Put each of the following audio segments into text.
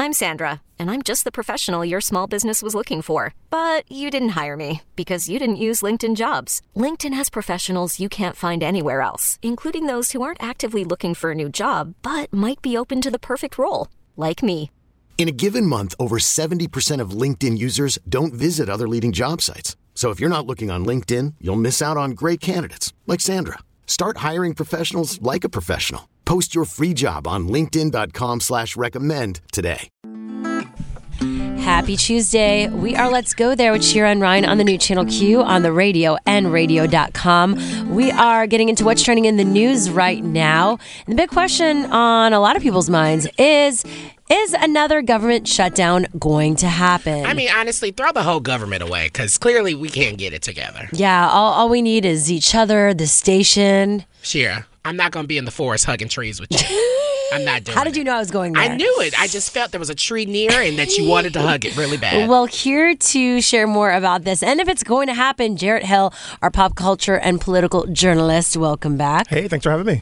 I'm Sandra, and I'm just the professional your small business was looking for. But you didn't hire me because you didn't use LinkedIn Jobs. LinkedIn has professionals you can't find anywhere else, including those who aren't actively looking for a new job, but might be open to the perfect role, like me. In a given month, over 70% of LinkedIn users don't visit other leading job sites. So if you're not looking on LinkedIn, you'll miss out on great candidates like Sandra. Start hiring professionals like a professional. Post your free job on linkedin.com/recommend today. Happy Tuesday. We are Let's Go There with Shira and Ryan on the new Channel Q on the radio and radio.com. We are getting into what's trending in the news right now. And the big question on a lot of people's minds is another government shutdown going to happen? I mean, honestly, throw the whole government away because clearly we can't get it together. Yeah, all we need is each other, the station. Shira, I'm not going to be in the forest hugging trees with you. I'm not doing it. How did you know I was going there? I knew it. I just felt there was a tree near and that you wanted to hug it really bad. Well, here to share more about this and if it's going to happen, Jarrett Hill, our pop culture and political journalist. Welcome back. Hey, thanks for having me.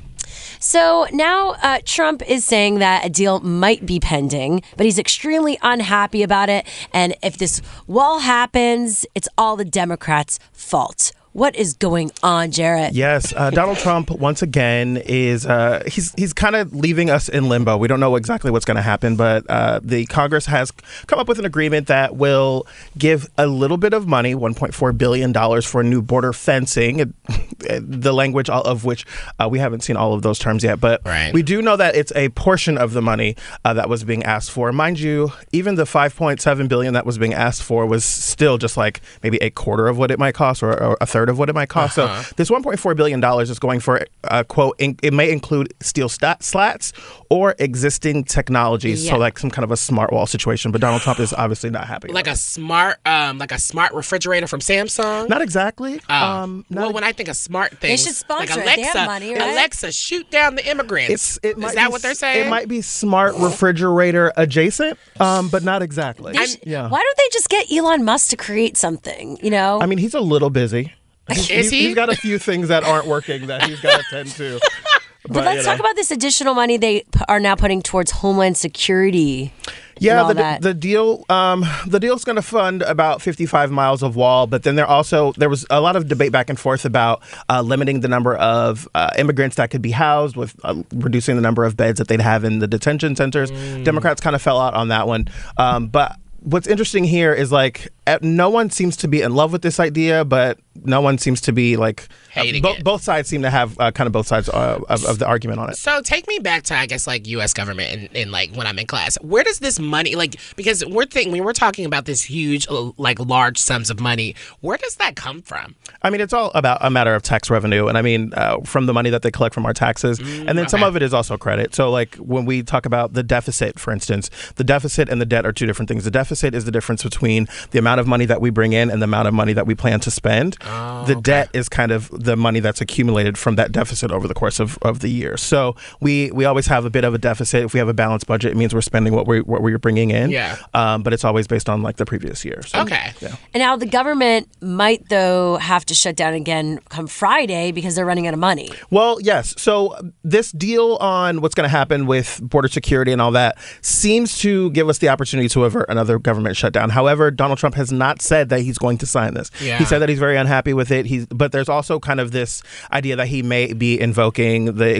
So now Trump is saying that a deal might be pending, but he's extremely unhappy about it. And if this wall happens, it's all the Democrats' fault. What is going on, Jarrett? Yes, Donald Trump, once again, is he's kind of leaving us in limbo. We don't know exactly what's going to happen, but the Congress has come up with an agreement that will give a little bit of money, $1.4 billion for new border fencing, the language of which we haven't seen all of those terms yet. But we do know that it's a portion of the money that was being asked for. Mind you, even the $5.7 billion that was being asked for was still just like maybe a quarter of what it might cost or a third of what it might cost. So this $1.4 billion is going for, quote, it may include steel slats or existing technologies. Yeah. So like some kind of a smart wall situation. But Donald Trump is obviously not happy. Like a smart refrigerator from Samsung? Not exactly. Well, when I think of smart things, they should sponsor like Alexa, it. They have money, right? Alexa, shoot down the immigrants. Is that what they're saying? It might be smart refrigerator adjacent, but not exactly. Why don't they just get Elon Musk to create something, you know? I mean, he's a little busy. Is he? He's got a few things that aren't working that he's got to tend to. But let's talk about this additional money they are now putting towards Homeland Security. Yeah, the deal's going to fund about 55 miles of wall, but then there was a lot of debate back and forth about limiting the number of immigrants that could be housed with reducing the number of beds that they'd have in the detention centers. Democrats kind of fell out on that one. But what's interesting here is like no one seems to be in love with this idea, but no one seems to be like hating it. Both sides seem to have kind of both sides of the argument on it. So take me back to, I guess, like U.S. government and like when I'm in class. Where does this money, like, because when we're talking about this huge, like large sums of money, where does that come from? I mean, it's all about a matter of tax revenue. And I mean, from the money that they collect from our taxes. And then some of it is also credit. So like when we talk about the deficit, for instance, the deficit and the debt are two different things. The deficit is the difference between the amount of money that we bring in and the amount of money that we plan to spend. Debt is kind of the money that's accumulated from that deficit over the course of the year. So we always have a bit of a deficit. If we have a balanced budget, it means we're spending what we're bringing in. Yeah. But it's always based on like the previous year. So, okay. Yeah. And now the government might, though, have to shut down again come Friday because they're running out of money. Well, yes. So this deal on what's going to happen with border security and all that seems to give us the opportunity to avert another government shutdown. However, Donald Trump has not said that he's going to sign this. Yeah. He said that he's very unhappy with it. But there's also kind of this idea that he may be invoking the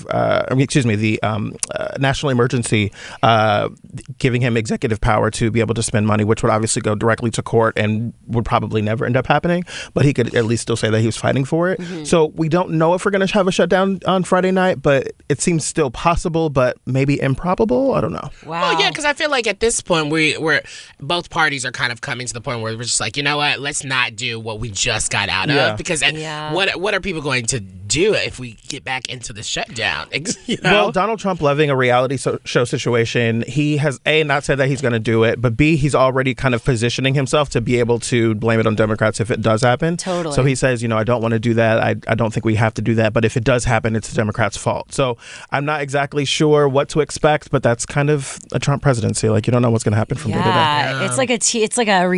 national emergency, giving him executive power to be able to spend money, which would obviously go directly to court and would probably never end up happening. But he could at least still say that he was fighting for it. Mm-hmm. So we don't know if we're going to have a shutdown on Friday night, but it seems still possible, but maybe improbable. I don't know. Wow. Well, yeah, because I feel like at this point we're both parties are kind of coming to the point where we're just like, you know what, let's not do what we just got out of, because what are people going to do if we get back into the shutdown? You know? Well, Donald Trump loving a reality show situation, he has not said that he's going to do it, but B, he's already kind of positioning himself to be able to blame it on Democrats if it does happen. Totally. So he says, I don't want to do that. I don't think we have to do that. But if it does happen, it's the Democrats' fault. So I'm not exactly sure what to expect, but that's kind of a Trump presidency. Like, you don't know what's going to happen from day to day. Yeah, it's like a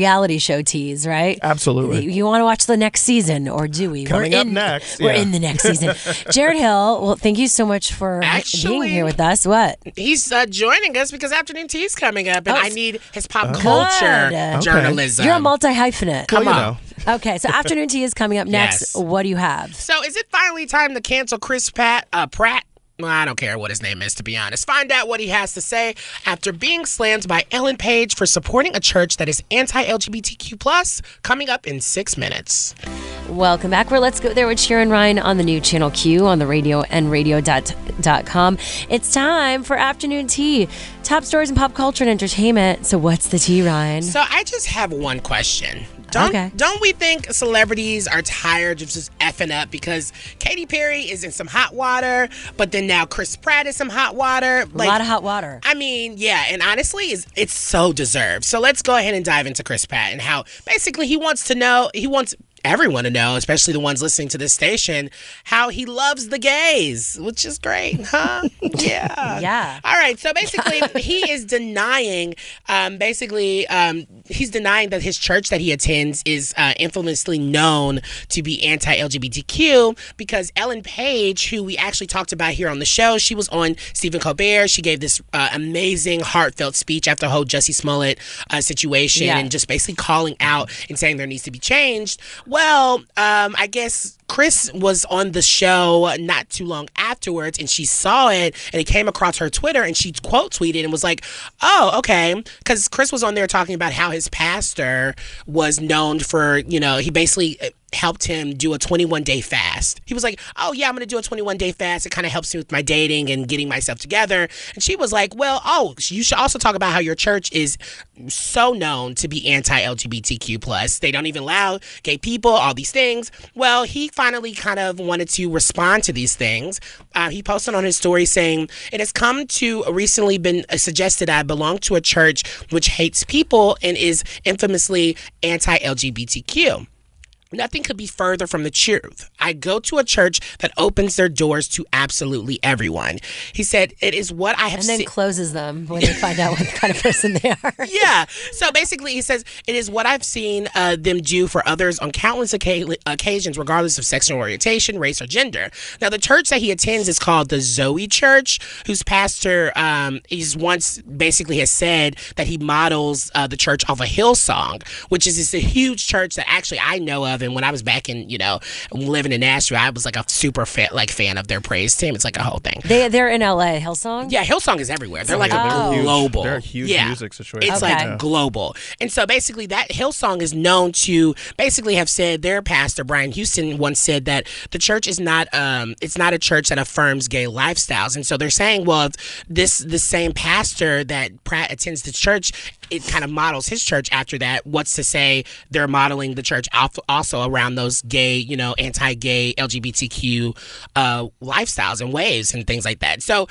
reality show tease, right? Absolutely. You want to watch the next season, or do we? Coming up next. We're in the next season. Jared Hill, well, thank you so much for being here with us. What? He's joining us because Afternoon Tea is coming up, and I need his pop culture journalism. You're a multi-hyphenate. Come on. Okay, so Afternoon Tea is coming up next. Yes. What do you have? So is it finally time to cancel Chris Pratt? Well, I don't care what his name is, to be honest. Find out what he has to say after being slammed by Ellen Page for supporting a church that is anti-LGBTQ+, coming up in 6 minutes. Welcome back. Let's Go There with Sharon Ryan on the new Channel Q on the radio and radio.com. It's time for Afternoon Tea. Top stories in pop culture and entertainment. So what's the tea, Ryan? So I just have one question. Okay. Don't we think celebrities are tired of just effing up because Katy Perry is in some hot water, but then now Chris Pratt is some hot water? A lot of hot water. I mean, yeah, and honestly, it's so deserved. So let's go ahead and dive into Chris Pratt and how basically he wants everyone to know, especially the ones listening to this station, how he loves the gays, which is great, huh? Yeah. Yeah. All right. So basically, he is denying, he's denying that his church that he attends is infamously known to be anti-LGBTQ because Ellen Page, who we actually talked about here on the show, she was on Stephen Colbert. She gave this amazing, heartfelt speech after the whole Jussie Smollett situation and just basically calling out and saying there needs to be changed. Well, I guess Chris was on the show not too long afterwards, and she saw it, and it came across her Twitter, and she quote tweeted and was like, oh, okay, because Chris was on there talking about how his pastor was known for, he basically helped him do a 21-day fast. He was like, oh, yeah, I'm going to do a 21-day fast. It kind of helps me with my dating and getting myself together. And she was like, well, you should also talk about how your church is so known to be anti-LGBTQ+. They don't even allow gay people, all these things. Well, he finally kind of wanted to respond to these things. He posted on his story saying, it has come to recently been suggested I belong to a church which hates people and is infamously anti-LGBTQ. Nothing could be further from the truth. I go to a church that opens their doors to absolutely everyone. He said, it is what I have seen. And then closes them when they find out what kind of person they are. Yeah. So basically, he says, it is what I've seen them do for others on countless occasions, regardless of sexual orientation, race, or gender. Now, the church that he attends is called the Zoe Church, whose pastor basically has said that he models the church off of Hillsong, which is a huge church that actually I know of. And when I was back in, living in Nashville, I was like a super fan of their praise team. It's like a whole thing. They're in LA, Hillsong? Yeah, Hillsong is everywhere. They're like a global. They're a huge music situation. It's like global. And so basically that Hillsong is known to basically have said, their pastor, Brian Houston, once said that the church is not, it's not a church that affirms gay lifestyles. And so they're saying, well, if the same pastor that Pratt attends the church, it kind of models his church after that. What's to say they're modeling the church also around those gay, anti-gay LGBTQ lifestyles and ways and things like that. So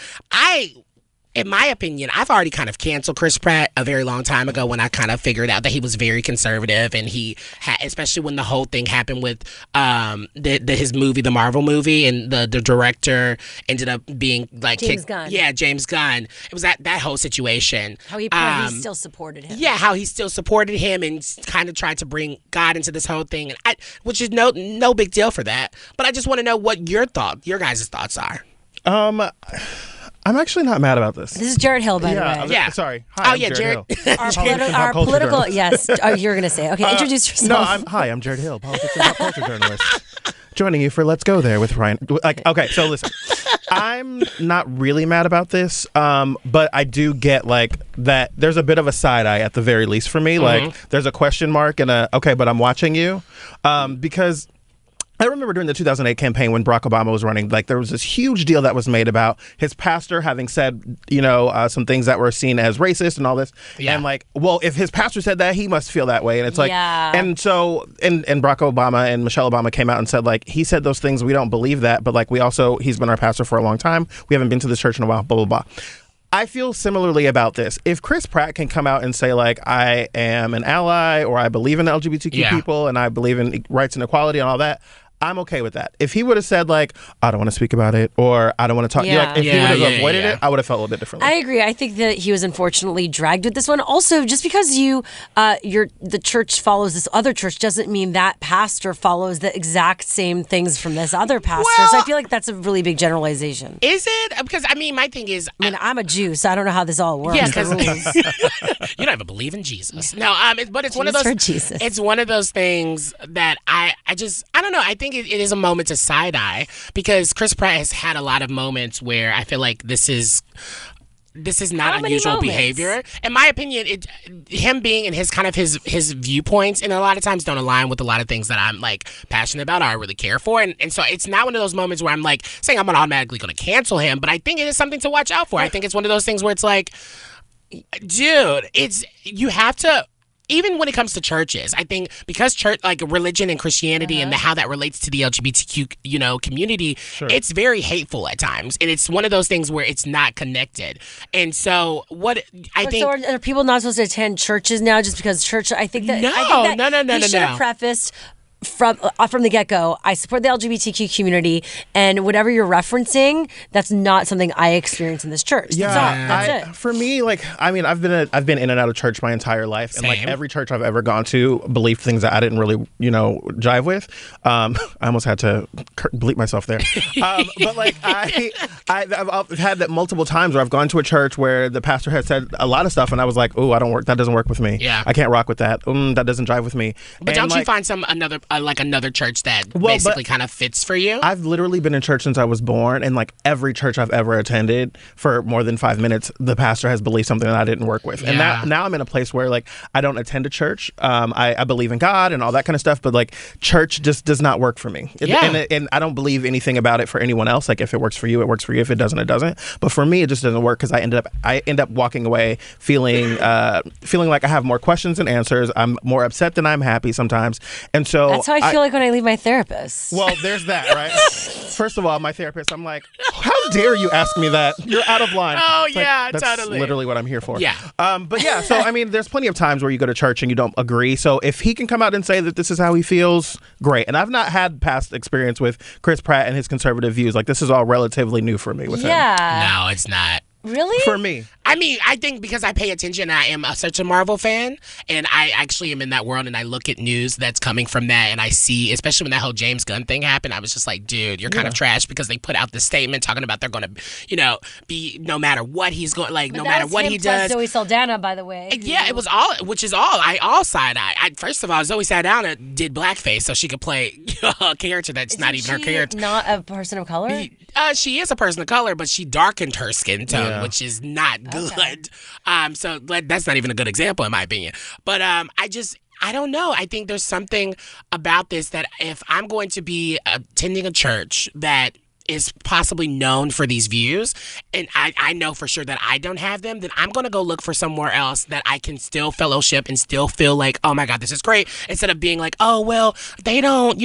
in my opinion, I've already kind of canceled Chris Pratt a very long time ago when I kind of figured out that he was very conservative, and he had, especially when the whole thing happened with his movie, the Marvel movie, and the director ended up being like James Gunn. Yeah, James Gunn. It was that whole situation. How he still supported him. Yeah, how he still supported him and kind of tried to bring God into this whole thing, which is no big deal for that. But I just want to know what your guys' thoughts are. I'm actually not mad about this. This is Jared Hill, by the way. Yeah. Sorry. Hi, I'm Jared. Our political, yes. Oh, you're going to say. Okay, introduce yourself. I'm Jared Hill, politics and pop culture journalist. Joining you for Let's Go There with Ryan. Okay, so listen. I'm not really mad about this, but I do get that there's a bit of a side eye at the very least for me. Mm-hmm. There's a question mark and but I'm watching you because I remember during the 2008 campaign when Barack Obama was running, there was this huge deal that was made about his pastor having said, some things that were seen as racist and all this. Yeah. And if his pastor said that, he must feel that way. And it's and so, and Barack Obama and Michelle Obama came out and said, he said those things, we don't believe that, but he's been our pastor for a long time. We haven't been to this church in a while, blah, blah, blah. I feel similarly about this. If Chris Pratt can come out and say, I am an ally, or I believe in LGBTQ people, and I believe in rights and equality and all that, I'm okay with that. If he would have said like, I don't want to speak about it, or I don't want to talk, if he would have avoided it, I would have felt a little bit differently. I agree. I think that he was unfortunately dragged with this one. Also, just because the church follows this other church doesn't mean that pastor follows the exact same things from this other pastor. Well, so I feel like that's a really big generalization. Is it? Because my thing is, I'm a Jew, so I don't know how this all works. Yeah, because you don't even believe in Jesus. No, but it's one of those. Jesus. It's one of those things that I don't know. I think it is a moment to side eye because Chris Pratt has had a lot of moments where I feel like this is not unusual behavior. In my opinion, him being in his kind of his viewpoints, and a lot of times don't align with a lot of things that I'm like passionate about or I really care for. And so it's not one of those moments where I'm like saying I'm automatically going to cancel him, but I think it is something to watch out for. I think it's one of those things where it's like, dude, you have to. Even when it comes to churches, I think because church, like religion and Christianity and how that relates to the LGBTQ, community, it's very hateful at times. And it's one of those things where it's not connected. And so So are people not supposed to attend churches now just because church, I think that... No. He should have prefaced... From the get-go, I support the LGBTQ community, and whatever you're referencing, that's not something I experience in this church. Yeah, that's it. For me, I've been in and out of church my entire life, Same. and every church I've ever gone to believed things that I didn't really, jive with. I almost had to bleep myself there, but I've had that multiple times where I've gone to a church where the pastor has said a lot of stuff, and I was like, "Oh, that doesn't work with me. Yeah, I can't rock with that. That doesn't jive with me." But don't you find another church that basically kind of fits for you? I've literally been in church since I was born, and every church I've ever attended for more than 5 minutes, the pastor has believed something that I didn't work with. And now I'm in a place where I don't attend a church. I believe in God and all that kind of stuff, but church just does not work for me. And I don't believe anything about it for anyone else. If it works for you, it works for you. If it doesn't, it doesn't. But for me, it just doesn't work because I end up walking away feeling like I have more questions than answers. I'm more upset than I'm happy sometimes. And so that's how I feel like when I leave my therapist. Well, there's that, right? First of all, my therapist, I'm like, how dare you ask me that? You're out of line. Oh, that's totally. literally what I'm here for. Yeah. But yeah, so there's plenty of times where you go to church and you don't agree. So if he can come out and say that this is how he feels, great. And I've not had past experience with Chris Pratt and his conservative views. This is all relatively new for me with him. No, it's not. Really? For me. I think because I pay attention, I am such a Marvel fan, and I actually am in that world, and I look at news that's coming from that, and I see, especially when that whole James Gunn thing happened, I was just like, dude, you're kind of trash because they put out this statement talking about they're going to, be no matter what he's going, no matter what he does. Zoe Saldana, by the way. Yeah, it was all side eye. First of all, Zoe Saldana did blackface so she could play a character that's not even her character. Not a person of color? She is a person of color, but she darkened her skin tone, which is not good. So that's not even a good example in my opinion. But I don't know. I think there's something about this that if I'm going to be attending a church that is possibly known for these views, and I know for sure that I don't have them, then I'm going to go look for somewhere else that I can still fellowship and still feel like, oh my God, this is great, instead of being like, oh, well, I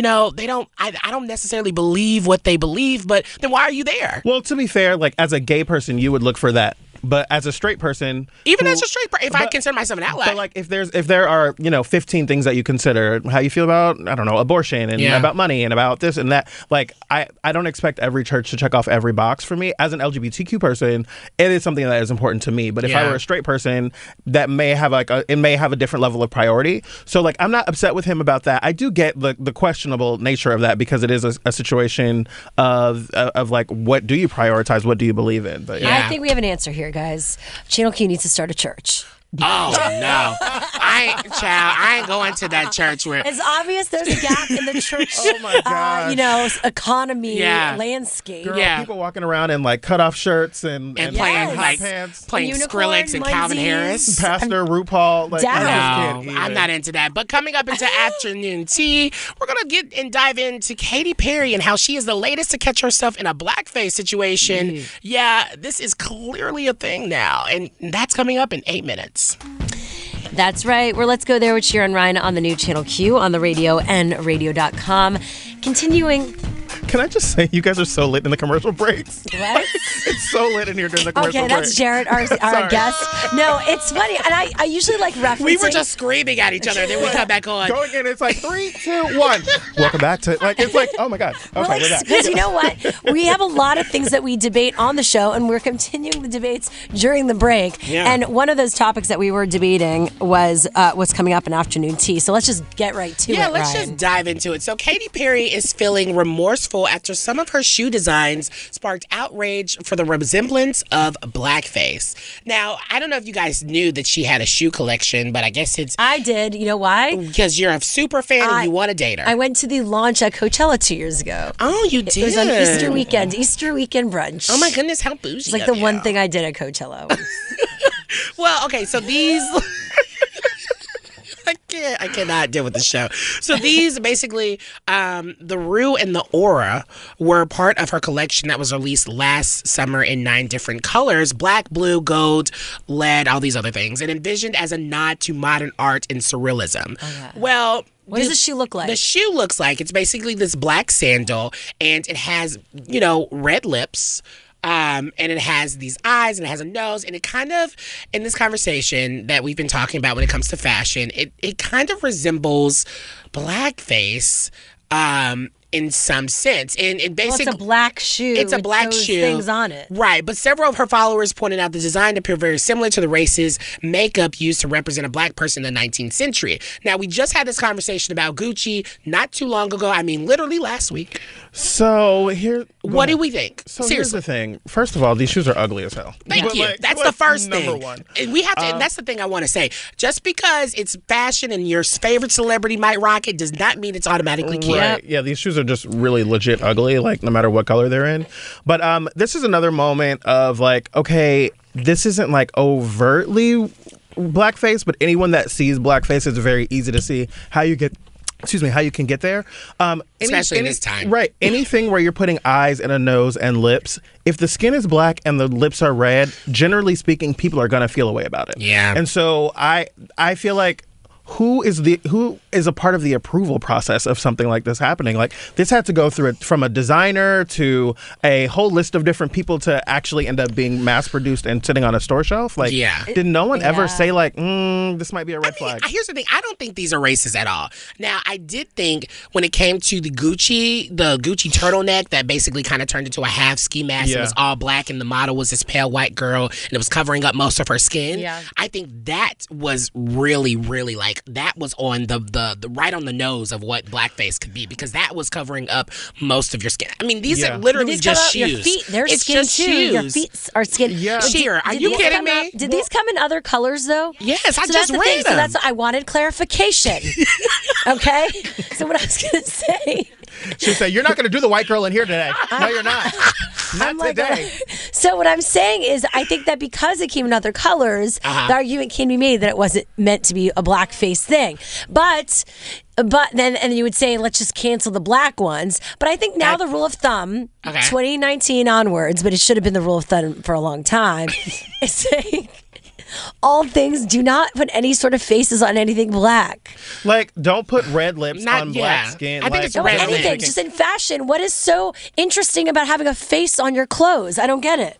don't necessarily believe what they believe, but then why are you there? Well, to be fair, as a gay person, you would look for that. But as a straight person, as a straight person, if I consider myself an outlier, but if there are 15 things that you consider, how you feel about abortion and about money and about this and that, I don't expect every church to check off every box for me. As an LGBTQ person, it is something that is important to me. But if I were a straight person, that may have it may have a different level of priority. So I'm not upset with him about that. I do get the questionable nature of that because it is a situation of what do you prioritize, what do you believe in? But I think we have an answer here, guys. Channel Q needs to start a church. Oh no! I ain't going to that church where it's obvious there's a gap in the church. Oh my God! Economy landscape. Girl, people walking around in cut off shirts and playing pants, playing Skrillex and Calvin Harris, Pastor RuPaul. I'm not into that. But coming up into afternoon tea, we're gonna dive into Katy Perry and how she is the latest to catch herself in a blackface situation. Yeah, this is clearly a thing now, and that's coming up in 8 minutes. That's right. Let's Go There with Shira and Ryan on the new Channel Q on the radio and radio.com. Continuing Can I just say, you guys are so lit in the commercial breaks? What? It's so lit in here during the commercial break. Okay, that's Jared, our guest. No, it's funny. And I usually like referencing. We were just screaming at each other, then we come back on. Going in, it's like 3, 2, 1. Welcome back to, like, it's like, oh my God. Okay, we're back. Because you know what? We have a lot of things that we debate on the show, and we're continuing the debates during the break. Yeah. And one of those topics that we were debating was what's coming up in afternoon tea. So let's just get right to it, Yeah, let's Ryan. just dive into it. So Katy Perry is feeling remorseful after some of her shoe designs sparked outrage for the resemblance of blackface. Now, I don't know if you guys knew that she had a shoe collection, but I guess it's... I did. You know why? Because you're a super fan and you want to date her. I went to the launch at Coachella 2 years ago. Oh, you did? It was on Easter weekend brunch. Oh my goodness, how bougie It's like of the you. one thing I did at Coachella. Well, okay, so these... I cannot deal with the show. So these basically, the Rue and the Aura were part of her collection that was released last summer in 9 different colors: black, blue, gold, lead, all these other things, and envisioned as a nod to modern art and surrealism. Okay. Well, What does the shoe look like? The shoe looks like it's basically this black sandal, and it has, red lips. And it has these eyes and it has a nose, and it kind of, in this conversation that we've been talking about when it comes to fashion, it kind of resembles blackface in some sense. And it basically, it's a black shoe. It's a with black those shoe. things on it. Right, but several of her followers pointed out the design appeared very similar to the racist makeup used to represent a black person in the 19th century. Now, we just had this conversation about Gucci not too long ago. I mean, literally last week. So here... What do we think? So Seriously. here's the thing. First of all, these shoes are ugly as hell. Thank you. That's the first thing. Number one. And we have to. And that's the thing I want to say. Just because it's fashion and your favorite celebrity might rock it does not mean it's automatically cute. Right. Yeah, these shoes are just really legit ugly, like no matter what color they're in. But this is another moment of like, okay, this isn't like overtly blackface, but anyone that sees blackface, it's very easy to see how you can get there. Especially in this time. Right. Anything where you're putting eyes and a nose and lips, if the skin is black and the lips are red, generally speaking, people are going to feel a way about it. Yeah. And so I feel like who is a part of the approval process of something like this happening? Like, this had to go through it from a designer to a whole list of different people to actually end up being mass produced and sitting on a store shelf. Like, did no one ever say like, this might be a red flag? Here's the thing. I don't think these are racist at all. Now, I did think when it came to the Gucci turtleneck that basically kind of turned into a half ski mask. It was all black and the model was this pale white girl and it was covering up most of her skin. Yeah. I think that was really, really like, that was on the right on the nose of what blackface could be, because that was covering up most of your skin. I mean, these are literally just shoes. Your feet, they're it's skin just too. shoes. Your feet are skin. Yeah. Cheer, are you kidding me? Did these come in other colors though? Yes, I so just that's the read thing. them. So that's I wanted clarification. Okay, so what I was gonna say. She said, "You're not going to do the white girl in here today. No, you're not. Not today." So what I'm saying is, I think that because it came in other colors, the argument can be made that it wasn't meant to be a blackface thing. But then and you would say, let's just cancel the black ones. But I think now the rule of thumb, 2019 onwards, but it should have been the rule of thumb for a long time, is saying all things, do not put any sort of faces on anything black. Like, don't put red lips on black skin. I think it's red lips. Anything, just in fashion. What is so interesting about having a face on your clothes? I don't get it.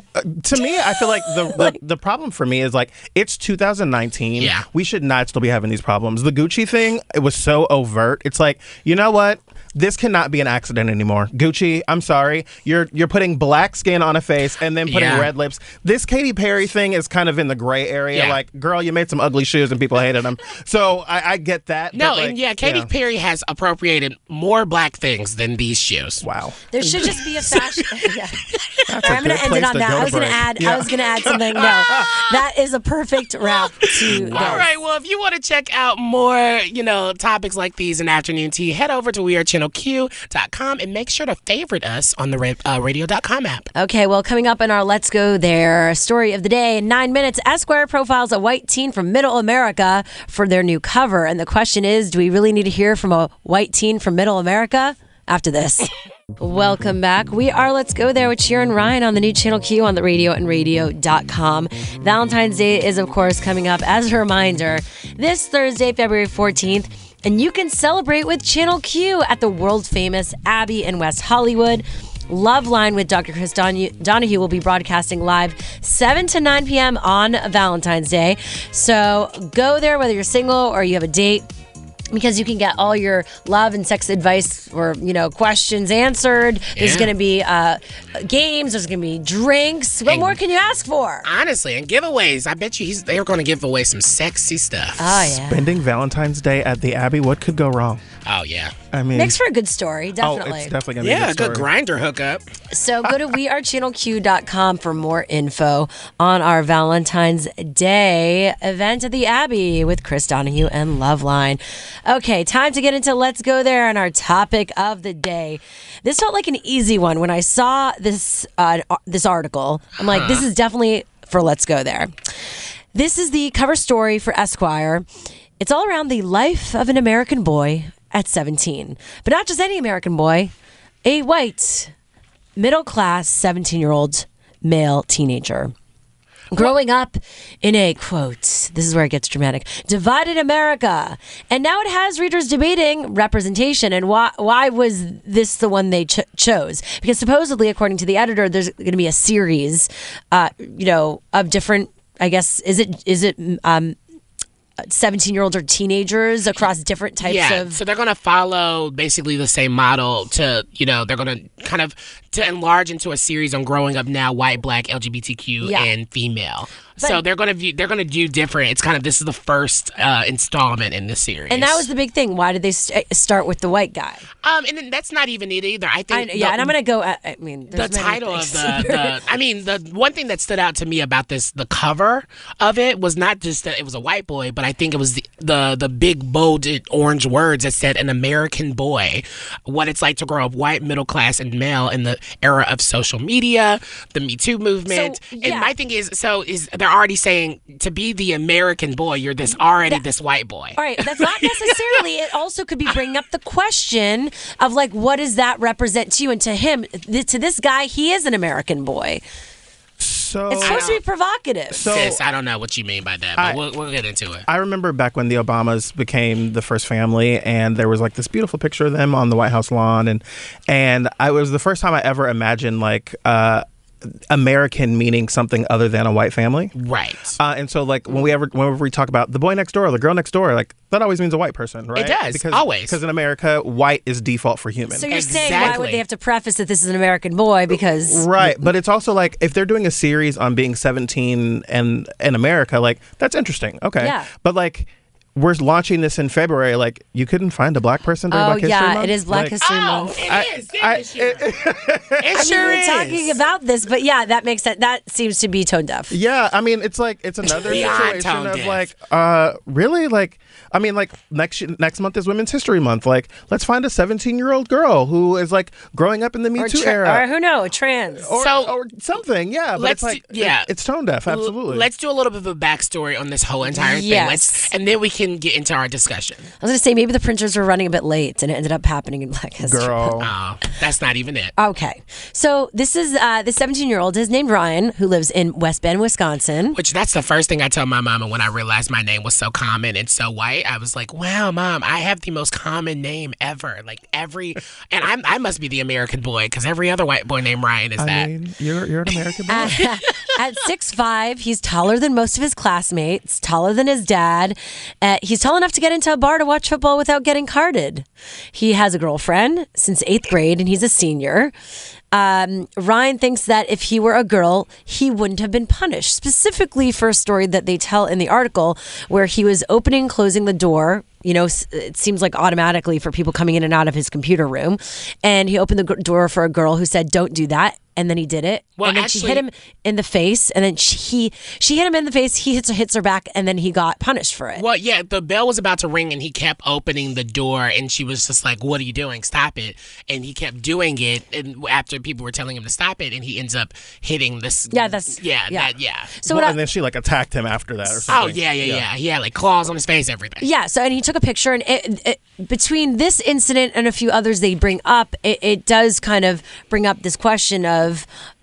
To me, I feel like the problem for me is like, it's 2019. Yeah. We should not still be having these problems. The Gucci thing, it was so overt. It's like, you know what? This cannot be an accident anymore. Gucci, I'm sorry. You're putting black skin on a face and then putting red lips. This Katy Perry thing is kind of in the gray area. Yeah. Like, girl, you made some ugly shoes and people hated them. So I get that. No, but and Katy Perry has appropriated more black things than these shoes. Wow. There should just be a fashion. I'm going to end place it on to that. go I to was going to break. add. I was going to add something. No, that is a perfect wrap to this. All right. Well, if you want to check out more, topics like these in Afternoon Tea, head over to wearechannelq.com and make sure to favorite us on the radio.com app. Okay, well, coming up in our Let's Go There story of the day, in 9 minutes, Esquire profiles a white teen from Middle America for their new cover. And the question is, do we really need to hear from a white teen from Middle America? After this. Welcome back. We are Let's Go There with Sharon Ryan on the new Channel Q on the radio and radio.com. Valentine's Day is, of course, coming up. As a reminder, this Thursday, February 14th, And you can celebrate with Channel Q at the world-famous Abbey in West Hollywood. Loveline with Dr. Chris Donahue will be broadcasting live 7 to 9 p.m. on Valentine's Day. So go there whether you're single or you have a date, because you can get all your love and sex advice or, questions answered. There's going to be games. There's going to be drinks. What more can you ask for? Honestly, and giveaways. I bet you they're going to give away some sexy stuff. Oh, yeah. Spending Valentine's Day at the Abbey, what could go wrong? Oh, yeah. I mean, makes for a good story, definitely. Oh, it's definitely going to be a good story. Yeah, a good grinder hookup. So go to wearechannelq.com for more info on our Valentine's Day event at the Abbey with Chris Donahue and Loveline. Okay, time to get into Let's Go There and our topic of the day. This felt like an easy one when I saw this article. I'm like, this is definitely for Let's Go There. This is the cover story for Esquire. It's all around the life of an American boy at 17. But not just any American boy, a white, middle-class, 17-year-old male teenager. Growing up in a, quote, this is where it gets dramatic, divided America. And now it has readers debating representation and why was this the one they chose? Because supposedly, according to the editor, there's going to be a series, of different, I guess, is it 17-year-olds or teenagers across different types of... so they're going to follow basically the same model to, they're going to kind of to enlarge into a series on growing up now, white, black, LGBTQ, and female. So they're going to do different. It's kind of, this is the first installment in this series. And that was the big thing. Why did they start with the white guy? And that's not even it either. I think. And I'm going to go. The title of the one thing that stood out to me about the cover of it was not just that it was a white boy, but I think it was the big bolded orange words that said "an American boy," what it's like to grow up white, middle class, and male in the era of social media, the Me Too movement. So, and my thing is they're already saying to be the American boy, you're this white boy. All right, that's not necessarily. It also could be bringing up the question of like, what does that represent to you? And to him, to this guy, he is an American boy. So it's supposed to be provocative. Sis, I don't know what you mean by that, but we'll get into it. I remember back when the Obamas became the first family, and there was like this beautiful picture of them on the White House lawn, and it was the first time I ever imagined like American meaning something other than a white family. Right. And so like whenever we talk about the boy next door or the girl next door, like that always means a white person, right? It does, always. Because in America, white is default for human. So you're saying why would they have to preface that this is an American boy? Because... Right, but it's also like if they're doing a series on being 17 and in America, like that's interesting. Okay. Yeah. But like... We're launching this in February. Like, you couldn't find a black person during Black History Month? It is Black History Month. It sure is. Talking about this, but yeah, that makes sense. That seems to be tone deaf. Yeah, I mean, it's like, it's another situation of like, really? Like, I mean, like, next month is Women's History Month. Like, let's find a 17-year-old girl who is like growing up in the Me Too era. Or who knows, trans. Or something, yeah. But it's like, it's tone deaf, absolutely. Let's do a little bit of a backstory on this whole entire thing. And then we can get into our discussion. I was going to say maybe the printers were running a bit late and it ended up happening in Black History. Girl. Oh, that's not even it. Okay. So this is this 17-year-old is named Ryan, who lives in West Bend, Wisconsin. Which that's the first thing I tell my mama when I realized my name was so common and so white. I was like, wow, Mom, I have the most common name ever. Like and I must be the American boy because every other white boy named Ryan is that. I mean, you're an American boy. At 6'5", he's taller than most of his classmates, taller than his dad. He's tall enough to get into a bar to watch football without getting carded. He has a girlfriend since 8th grade, and he's a senior. Ryan thinks that if he were a girl, he wouldn't have been punished, specifically for a story that they tell in the article where he was opening and closing the door. You know, it seems like automatically for people coming in and out of his computer room. And he opened the door for a girl who said, don't do that. And then he did it. Well, and then she hit him in the face. And then she hit him in the face. He hits her back. And then he got punished for it. Well, yeah, the bell was about to ring and he kept opening the door. And she was just like, what are you doing? Stop it. And he kept doing it. And after people were telling him to stop it, and he ends up hitting this. Yeah, that's. So and then she like attacked him after that or something. Oh, yeah. He had like claws on his face, everything. Yeah. So, and he took a picture. And between this incident and a few others they bring up, it does kind of bring up this question of,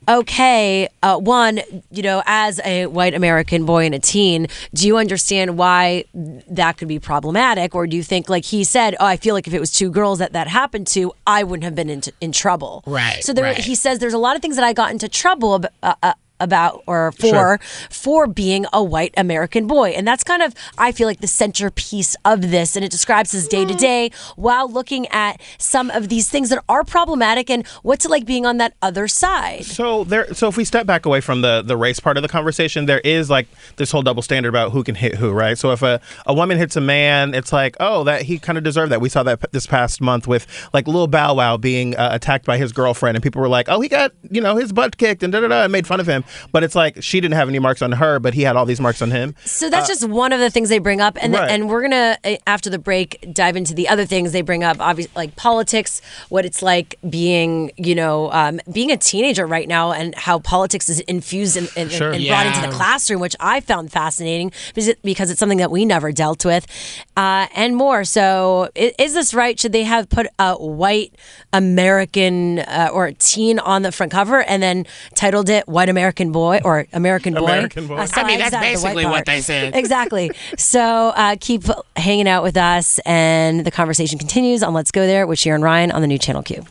okay, one, as a white American boy and a teen, do you understand why that could be problematic? Or do you think, like he said, I feel like if it was two girls that happened to, I wouldn't have been in trouble. Right. So he says there's a lot of things that I got into trouble about or for being a white American boy. And that's kind of, I feel like, the centerpiece of this. And it describes his day to day while looking at some of these things that are problematic and what's it like being on that other side. So if we step back away from the race part of the conversation, there is like this whole double standard about who can hit who, right? So if a woman hits a man, it's like, oh, that he kind of deserved that. We saw that this past month with like Lil Bow Wow being attacked by his girlfriend, and people were like, oh, he got his butt kicked and and made fun of him. But it's like she didn't have any marks on her, but he had all these marks on him. So that's just one of the things they bring up. And and we're going to, after the break, dive into the other things they bring up, obviously, like politics, what it's like being, being a teenager right now, and how politics is infused and brought into the classroom, which I found fascinating because it's something that we never dealt with, and more. So is this right? Should they have put a white American or a teen on the front cover and then titled it White American Boy or American Boy? American Boy. I mean, that's basically what they said. Exactly. So keep hanging out with us, and the conversation continues on Let's Go There with Sharon Ryan on the new Channel Q.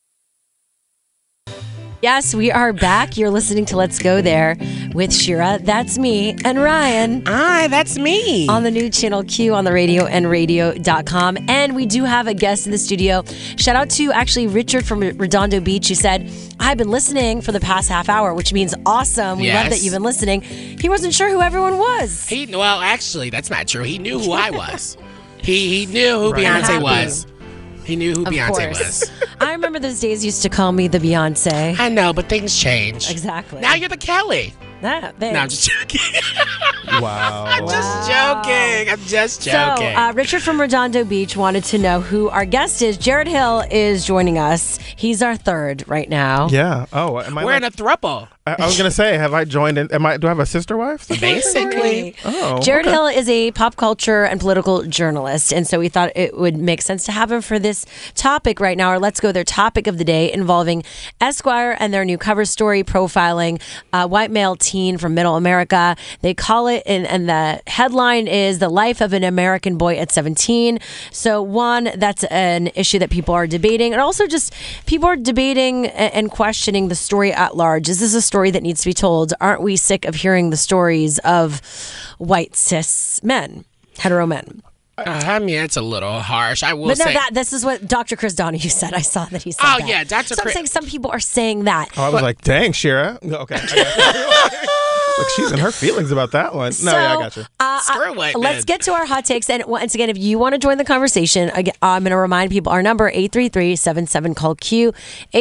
Yes, we are back. You're listening to Let's Go There with Shira, that's me, and Ryan. Hi, that's me. On the new Channel Q on the radio and radio.com. And we do have a guest in the studio. Shout out to actually Richard from Redondo Beach, who said, I've been listening for the past half hour, which means awesome. We love that you've been listening. He wasn't sure who everyone was. Well, actually, that's not true. He knew who I was. He knew who Beyonce was. He knew who Beyonce was. I remember those days used to call me the Beyonce. I know, but things change. Exactly. Now you're the Kelly. No, I'm just joking. Wow. I'm just joking. So, Richard from Redondo Beach wanted to know who our guest is. Jared Hill is joining us. He's our third right now. Yeah. Oh, we're in a throuple. I was gonna say, have I joined in? Do I have a sister wife? Basically. Jared Hill is a pop culture and political journalist, and so we thought it would make sense to have him for this topic right now. Or Let's Go There topic of the day, involving Esquire and their new cover story profiling white male teen from Middle America. They call it, and the headline is "The Life of an American Boy at 17." So one, that's an issue that people are debating, and also just people are debating and questioning the story at large. Is this a story that needs to be told? Aren't we sick of hearing the stories of white cis men, hetero men? I mean, it's a little harsh. I will say. But this is what Dr. Chris Donahue said. I saw that he said that. Oh, yeah, Dr. So I'm saying some people are saying that. Oh, I was like, dang, Shira. Okay. Look, she's in her feelings about that one. No, I got you. Screw white men. Let's get to our hot takes. And once again, if you want to join the conversation, I'm going to remind people our number, 833-77-CALL-Q,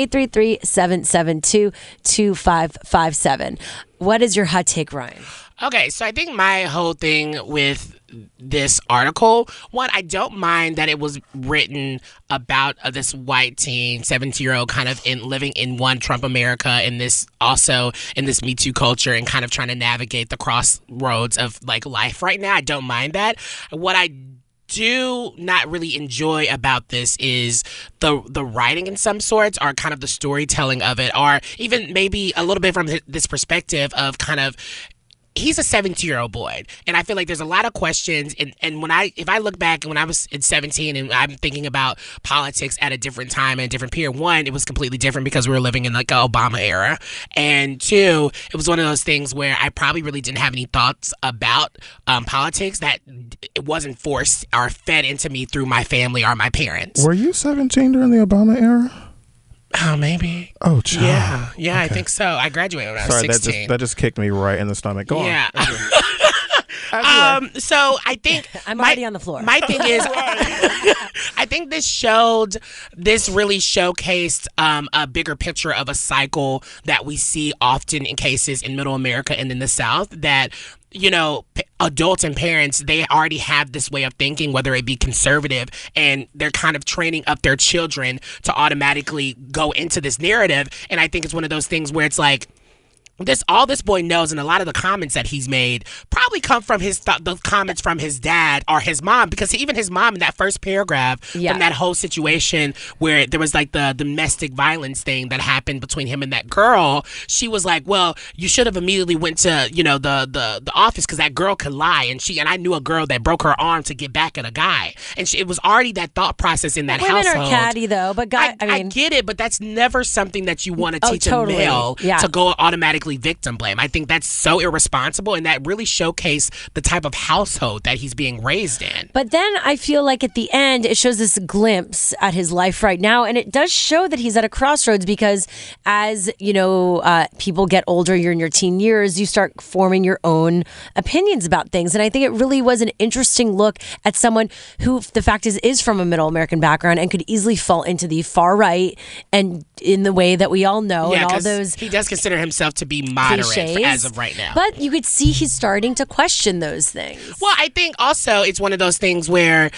833-772-2557. What is your hot take, Ryan? Okay, so I think my whole thing with this article, one, I don't mind that it was written about this white teen, 17-year-old, kind of living in one Trump America, and this also in this Me Too culture, and kind of trying to navigate the crossroads of like life right now. I don't mind that. What I do not really enjoy about this is the writing in some sorts, or kind of the storytelling of it, or even maybe a little bit from this perspective of kind of, he's a 17-year-old boy, and I feel like there's a lot of questions. And if I look back when I was in 17 and I'm thinking about politics at a different time and a different period, one, it was completely different because we were living in like an Obama era, and two, it was one of those things where I probably really didn't have any thoughts about politics, that it wasn't forced or fed into me through my family or my parents. Were you 17 during the Obama era? Oh, maybe. Oh, child. Yeah, okay. I think so. I graduated when I was 16. That just kicked me right in the stomach. Go on. So I think I'm already on the floor. My thing is, I think this really showcased a bigger picture of a cycle that we see often in cases in Middle America and in the South, that, you know, adults and parents, they already have this way of thinking, whether it be conservative, and they're kind of training up their children to automatically go into this narrative. And I think it's one of those things where it's like, all this boy knows, and a lot of the comments that he's made probably come from the comments from his dad or his mom, because even his mom in that first paragraph from that whole situation where there was like the domestic violence thing that happened between him and that girl, she was like, well, you should have immediately went to the office because that girl could lie, and I knew a girl that broke her arm to get back at a guy, and it was already that thought process in that household. Women are catty though, but I get it, but that's never something that you want to teach a male to go automatically victim blame. I think that's so irresponsible, and that really showcased the type of household that he's being raised in. But then I feel like at the end it shows this glimpse at his life right now, and it does show that he's at a crossroads, because as people get older, you're in your teen years, you start forming your own opinions about things. And I think it really was an interesting look at someone who, the fact is from a middle American background and could easily fall into the far right, and in the way that we all know, and all those, he does consider himself to be moderate as of right now. But you could see he's starting to question those things. Well, I think also it's one of those things where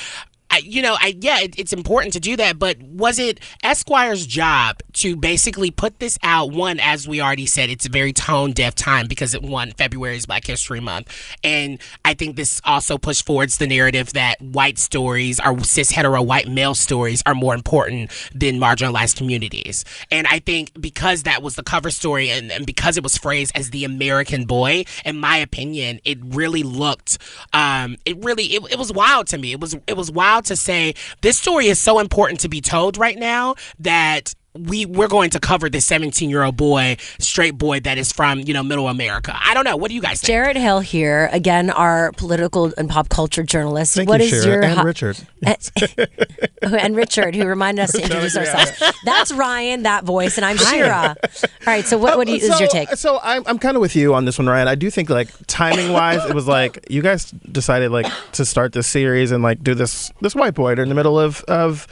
it's important to do that, but was it Esquire's job to basically put this out? One, as we already said, it's a very tone-deaf time because February is Black History Month, and I think this also pushed forwards the narrative that white stories, or cis-hetero white male stories, are more important than marginalized communities. And I think because that was the cover story, and because it was phrased as the American boy, in my opinion, it really looked, it was wild to me. It was wild to say this story is so important to be told right now that we're going to cover this 17-year-old boy, straight boy that is from, middle America. I don't know. What do you guys think? Jared Hill here, again, our political and pop culture journalist. Thank you, Shira, and Richard. And Richard, who reminded us to introduce ourselves. That's Ryan, that voice, and I'm Shira. All right, so what is your take? So I'm kind of with you on this one, Ryan. I do think, timing-wise, it was you guys decided, to start this series and, do this white boy in the middle of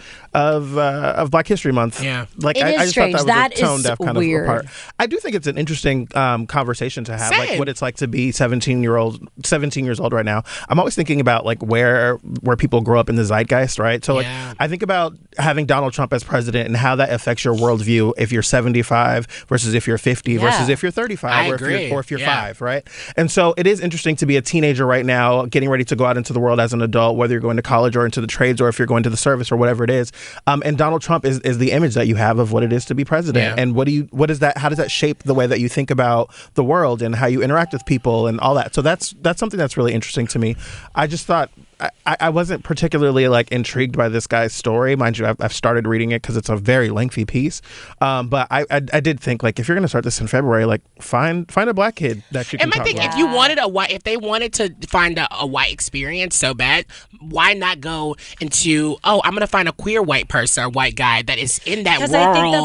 Black History Month. Yeah. I just strange. thought that was a tone-deaf kind weird. of apart. I do think it's an interesting conversation to have, Same. what it's like to be 17 years old right now. I'm always thinking about where people grow up in the zeitgeist, right? So I think about having Donald Trump as president and how that affects your worldview if you're 75 versus if you're 50 versus if you're 35 or if you're 5, right? And so it is interesting to be a teenager right now, getting ready to go out into the world as an adult, whether you're going to college or into the trades or if you're going to the service or whatever it is. And Donald Trump is the image that you have of what it is to be president. Yeah. And how does that shape the way that you think about the world and how you interact with people and all that? So that's something that's really interesting to me. I just thought I wasn't particularly intrigued by this guy's story. Mind you, I've started reading it because it's a very lengthy piece. But I did think if you're going to start this in February, find a Black kid that you can talk about. If you wanted if they wanted to find a white experience so bad, why not go into I'm going to find a queer white person or white guy that is in that world? Because I think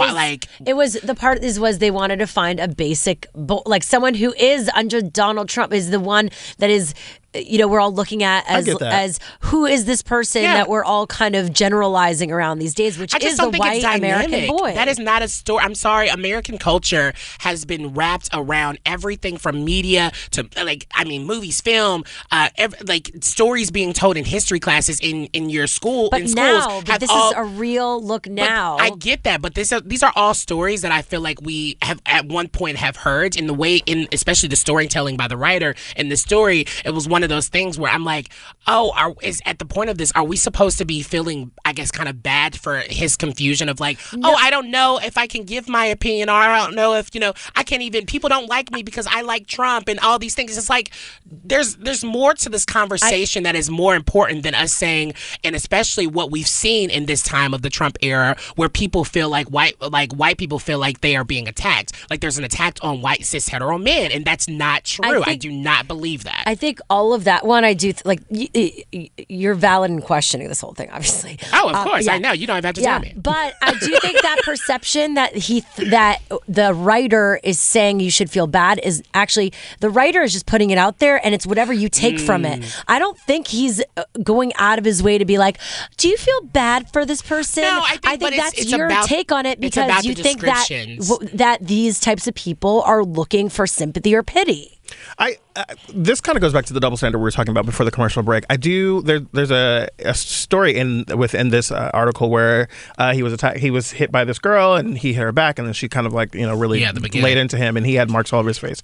the part was they wanted to find a basic someone who is under Donald Trump is the one that is. We're all looking at as who is this person that we're all kind of generalizing around these days, which is the white American boy. That is not a story. I'm sorry. American culture has been wrapped around everything from media to movies, film, stories being told in history classes in your school. But this is a real look now. I get that, but these are all stories that I feel like we have at one point have heard in the way especially the storytelling by the writer in the story. It was one of those things where I'm like, at the point of this, are we supposed to be feeling, I guess, kind of bad for his confusion of I don't know if I can give my opinion, or I don't know if, I can't even, people don't like me because I like Trump and all these things. It's there's more to this conversation that is more important than us saying, and especially what we've seen in this time of the Trump era, where people feel white people feel like they are being attacked. There's an attack on white cis hetero men, and that's not true. I do not believe that. I think all of that one, I do you're valid in questioning this whole thing, obviously. Oh, of course. I know. You don't even have to tell me. But I do think that perception that that the writer is saying you should feel bad is actually, the writer is just putting it out there, and it's whatever you take from it. I don't think he's going out of his way to be do you feel bad for this person? No, I think that's your take on it, because you think that these types of people are looking for sympathy or pity. This kind of goes back to the double standard we were talking about before the commercial break. There's a story within this article where he was hit by this girl and he hit her back, and then she kind of really laid into him, and he had marks all over his face.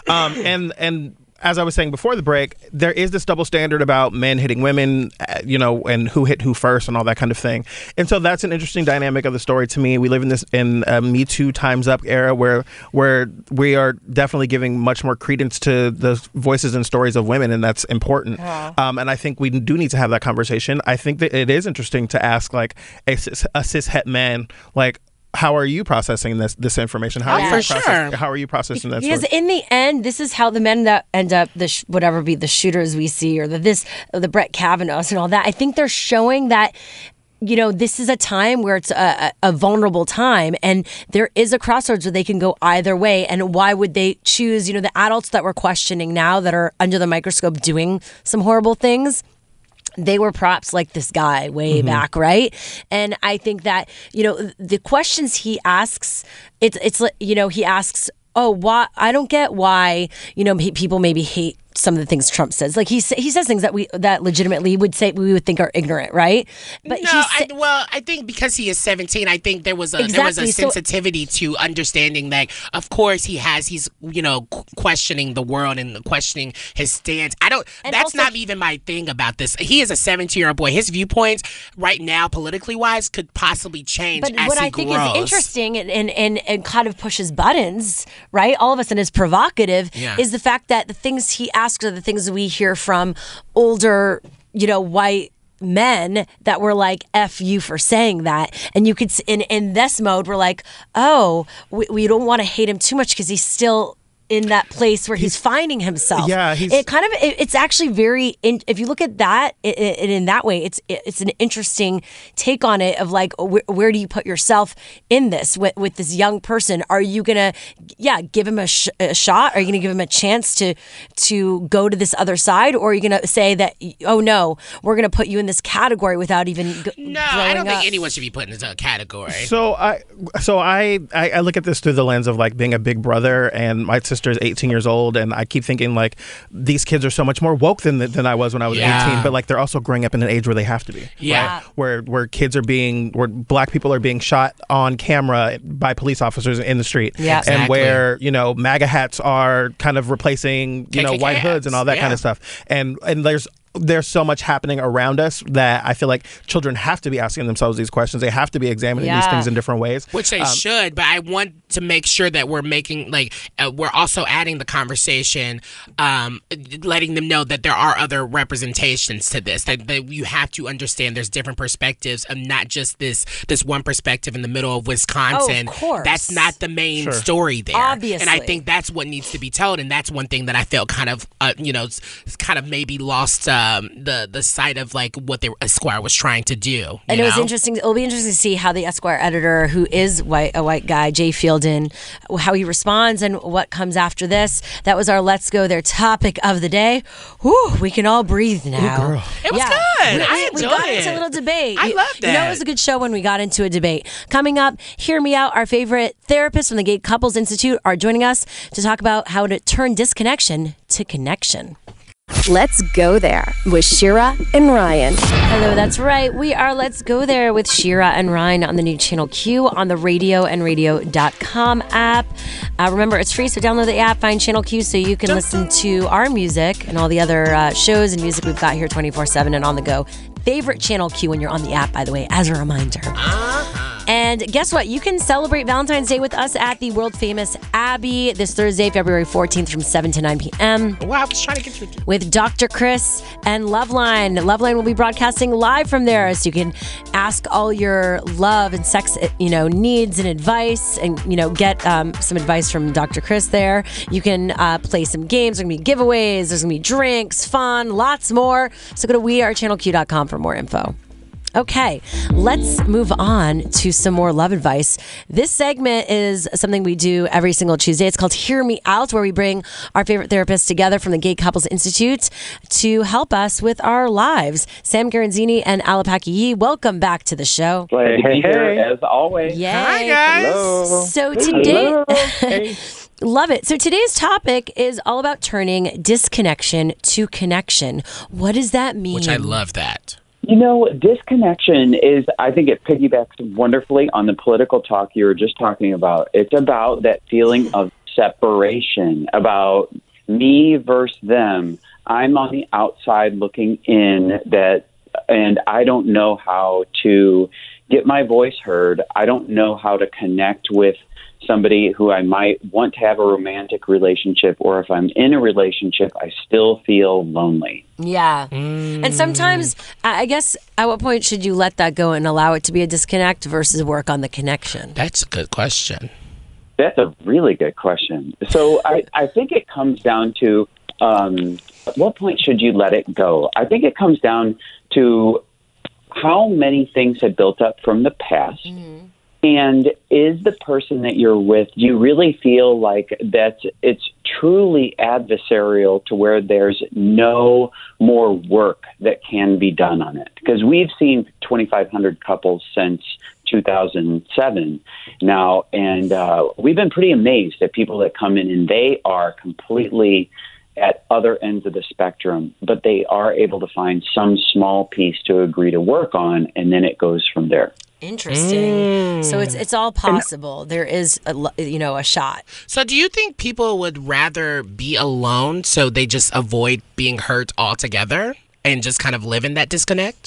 And as I was saying before the break, there is this double standard about men hitting women, and who hit who first and all that kind of thing. And so that's an interesting dynamic of the story to me. We live in a Me Too Time's Up era where we are definitely giving much more credence to the voices and stories of women, and that's important. Yeah. And I think we do need to have that conversation. I think that it is interesting to ask, like, a cis-het man, like, how are you processing this information? How are you processing that? Because in the end, this is how the men that end up the shooters we see, or the Brett Kavanaughs and all that. I think they're showing that, this is a time where it's a vulnerable time, and there is a crossroads where they can go either way. And why would they choose, the adults that we're questioning now that are under the microscope doing some horrible things? They were props like this guy way back, right? And I think that, the questions he asks, he asks, why? I don't get why, people maybe hate some of the things Trump says. Like he says things that legitimately we would think are ignorant, right? But I think because he is 17, I think there was a sensitivity to understanding that, of course, he's questioning the world and questioning his stance. That's not even my thing about this. He is a 17-year-old boy. His viewpoints right now, politically wise, could possibly change as he grows. But what I think is interesting and kind of pushes buttons, right? All of a sudden is provocative, is the fact that the things he asks are the things we hear from older, white men that were like, F you for saying that. And you could, in this mode, we're like, we don't want to hate him too much because he's still in that place where he's finding himself. Yeah, it's actually very. If you look at that in that way, it's an interesting take on it of like, where do you put yourself in this with this young person? Are you gonna, give him a shot? Are you gonna give him a chance to go to this other side, or are you gonna say that, oh no, we're gonna put you in this category without even? No, I don't think anyone should be put in a category. So I look at this through the lens of like being a big brother, and my sister is 18 years old, and I keep thinking like these kids are so much more woke than I was when I was 18, but like they're also growing up in an age where they have to be. Yeah. Right? Where kids are where black people are being shot on camera by police officers in the street. Yeah. Exactly. And where, MAGA hats are kind of replacing, white hoods and all that kind of stuff. And there's so much happening around us that I feel like children have to be asking themselves these questions. They have to be examining these things in different ways. Which they should, but I want to make sure that we're making, we're also adding the conversation, letting them know that there are other representations to this, that you have to understand there's different perspectives and not just this one perspective in the middle of Wisconsin. Oh, of course. That's not the main story there. Obviously. And I think that's what needs to be told, and that's one thing that I felt kind of, maybe lost the sight of like what the Esquire was trying to do. And it was interesting. It'll be interesting to see how the Esquire editor, who is a white guy, Jay Fielden, how he responds and what comes after this. That was our Let's Go There topic of the day. Whew, we can all breathe now. Ooh, girl. It was good. I enjoyed it. We got into a little debate. I loved that. It was a good show when we got into a debate. Coming up, Hear Me Out, our favorite therapists from the Gay Couples Institute are joining us to talk about how to turn disconnection to connection. Let's Go There with Shira and Ryan. Hello, that's right. We are Let's Go There with Shira and Ryan on the new Channel Q on the radio and radio.com app. Remember, it's free, so download the app, find Channel Q so you can listen to our music and all the other shows and music we've got here 24/7 and on the go. Favorite Channel Q when you're on the app, by the way, as a reminder. And guess what? You can celebrate Valentine's Day with us at the world-famous Abbey this Thursday, February 14th from 7 to 9 p.m. Wow, I was trying to get you. With Dr. Chris and Loveline. Loveline will be broadcasting live from there, so you can ask all your love and sex, needs and advice, and, get some advice from Dr. Chris there. You can play some games. There's going to be giveaways. There's going to be drinks, fun, lots more. So go to wearechannelq.com for more info. Okay, let's move on to some more love advice. This segment is something we do every single Tuesday. It's called Hear Me Out, where we bring our favorite therapists together from the Gay Couples Institute to help us with our lives. Sam Garanzini and Alapaki Yee, welcome back to the show. Glad to be here, as always. Yay. Hi, guys. Hello. So today... Hello. Hey. Love it. So today's topic is all about turning disconnection to connection. What does that mean? Which I love that. Disconnection is, I think it piggybacks wonderfully on the political talk you were just talking about. It's about that feeling of separation, about me versus them. I'm on the outside looking in, and I don't know how to get my voice heard. I don't know how to connect with somebody who I might want to have a romantic relationship, or if I'm in a relationship, I still feel lonely. Yeah. And sometimes, I guess, at what point should you let that go and allow it to be a disconnect versus work on the connection? That's a good question. That's a really good question. So I think it comes down to at what point should you let it go? I think it comes down to how many things have built up from the past. Mm-hmm. And is the person that you're with, do you really feel like that it's truly adversarial to where there's no more work that can be done on it? Because we've seen 2,500 couples since 2007 now, and we've been pretty amazed at people that come in and they are completely at other ends of the spectrum, but they are able to find some small piece to agree to work on, and then it goes from there. Interesting. So it's all possible. There is a shot. So do you think people would rather be alone so they just avoid being hurt altogether and just kind of live in that disconnect?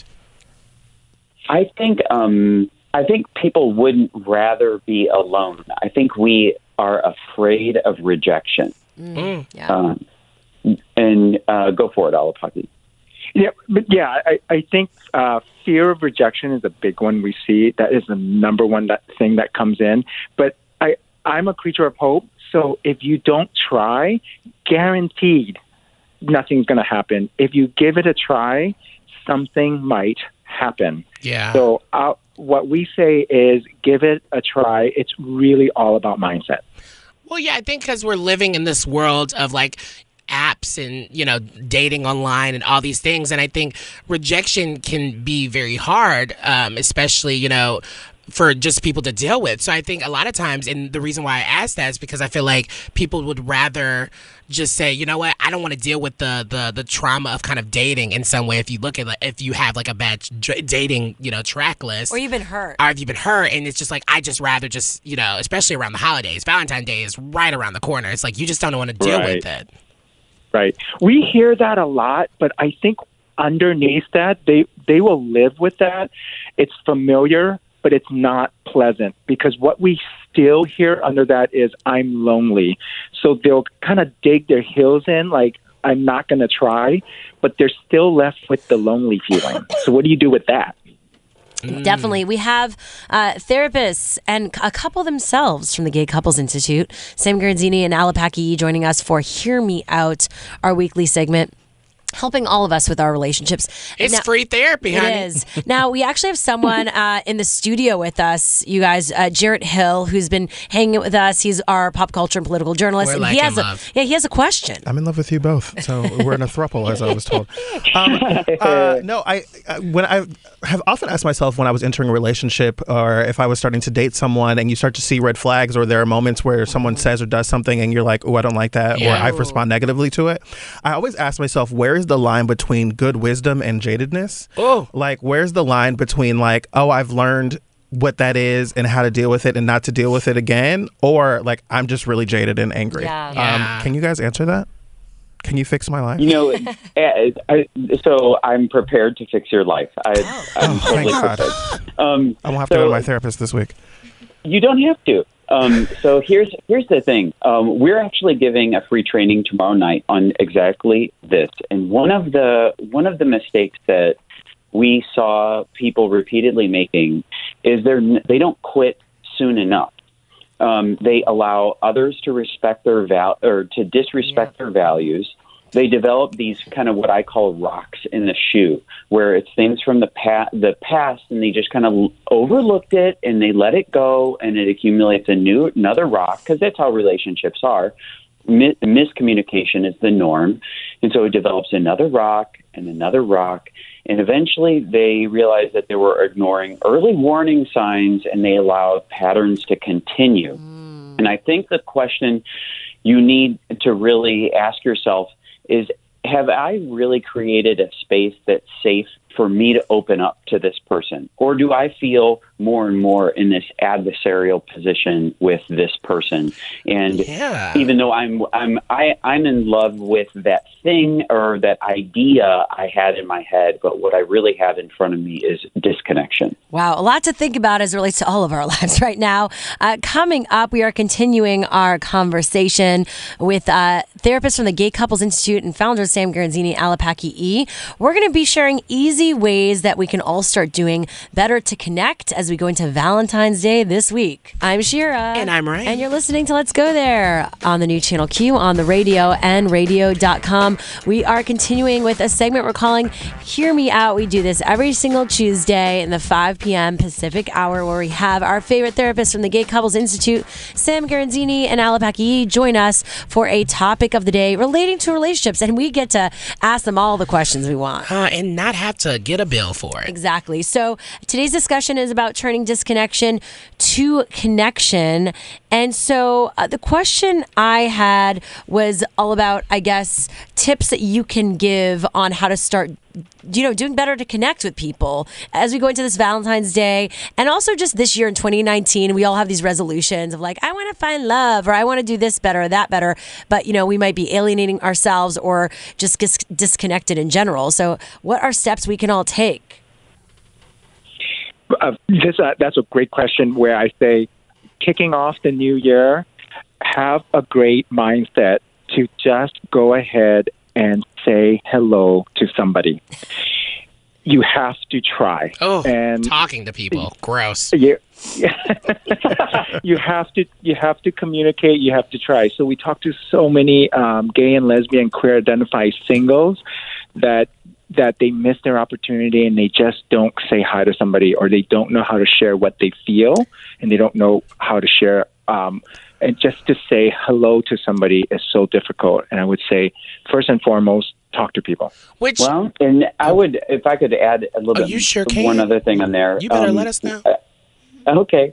I think people wouldn't rather be alone. I think we are afraid of rejection. Yeah. And go for it, Alapaki. Yeah, but I think fear of rejection is a big one we see. That is the number one thing that comes in. But I'm a creature of hope, so if you don't try, guaranteed nothing's going to happen. If you give it a try, something might happen. Yeah. So what we say is give it a try. It's really all about mindset. Well, yeah, I think because we're living in this world of like apps and, dating online and all these things. And I think rejection can be very hard, especially, for just people to deal with. So I think a lot of times, and the reason why I asked that is because I feel like people would rather just say, you know what, I don't want to deal with the trauma of kind of dating in some way. If you look at if you have like a bad dating, track list. Or you've been hurt. And it's just like, I just rather just, especially around the holidays. Valentine's Day is right around the corner. It's like, you just don't want to deal with it. Right. We hear that a lot, but I think underneath that, they will live with that. It's familiar, but it's not pleasant, because what we still hear under that is I'm lonely. So they'll kind of dig their heels in, like I'm not going to try, but they're still left with the lonely feeling. So what do you do with that? Definitely. We have therapists and a couple themselves from the Gay Couples Institute, Sam Garanzini and Alapaki, joining us for Hear Me Out, our weekly segment, helping all of us with our relationships. It's free therapy, honey. It is. Now, we actually have someone in the studio with us, you guys, Jarrett Hill, who's been hanging with us. He's our pop culture and political journalist. We're and he has a question. I'm in love with you both, so we're in a throuple, as I was told. No, when I have often asked myself when I was entering a relationship, or if I was starting to date someone, and you start to see red flags, or there are moments where someone says or does something, and you're like, "Oh, I don't like that," or I respond negatively to it. I always ask myself, where is the line between good wisdom and jadedness? Oh, like, where's the line between like, oh, I've learned what that is and how to deal with it and not to deal with it again, or like, I'm just really jaded and angry? Can you guys answer that? Can you fix my life? So I'm prepared to fix your life. I'm totally prepared. I won't have to go to my therapist this week. You don't have to. So here's the thing. We're actually giving a free training tomorrow night on exactly this. And one of the mistakes that we saw people repeatedly making is they don't quit soon enough. They allow others to respect their to disrespect their values. They develop these kind of what I call rocks in the shoe, where it's things from the past, and they just kind of overlooked it and they let it go, and it accumulates another rock, because that's how relationships are. Miscommunication is the norm, and so it develops another rock and another rock, and eventually they realize that they were ignoring early warning signs, and they allowed patterns to continue. And I think the question you need to really ask yourself is, have I really created a space that's safe for me to open up to this person? Or do I feel more and more in this adversarial position with this person? And even though I'm in love with that thing or that idea I had in my head, but what I really have in front of me is disconnection. Wow, a lot to think about as it relates to all of our lives right now. Coming up, we are continuing our conversation with therapists from the Gay Couples Institute and founder Sam Garanzini, Alapaki E. We're going to be sharing easy ways that we can all start doing better to connect as we go into Valentine's Day this week. I'm Shira. And I'm Ryan. And you're listening to Let's Go There on the new Channel Q on the radio and radio.com. We are continuing with a segment we're calling Hear Me Out. We do this every single Tuesday in the 5 p.m. Pacific hour, where we have our favorite therapists from the Gay Couples Institute, Sam Garanzini and Alapaki E, join us for a topic of the day relating to relationships, and we get to ask them all the questions we want. And not have to get a bill for it. Exactly. So today's discussion is about turning disconnection to connection. And so the question I had was all about, I guess, tips that you can give on how to start doing better to connect with people as we go into this Valentine's Day. And also just this year in 2019, we all have these resolutions of like, I want to find love, or I want to do this better or that better. But, we might be alienating ourselves or just disconnected in general. So what are steps we can all take? That's a great question, where I say, kicking off the new year, have a great mindset to just go ahead and say hello to somebody. You have to try. Oh, and talking to people, gross. Yeah. You have to communicate. You have to try. So we talk to so many gay and lesbian, queer identified singles that they miss their opportunity, and they just don't say hi to somebody, or they don't know how to share what they feel, and they don't know how to share. And just to say hello to somebody is so difficult. And I would say, first and foremost, talk to people. And I would, if I could add a little bit, you sure can. One other thing on there. You better let us know. Okay.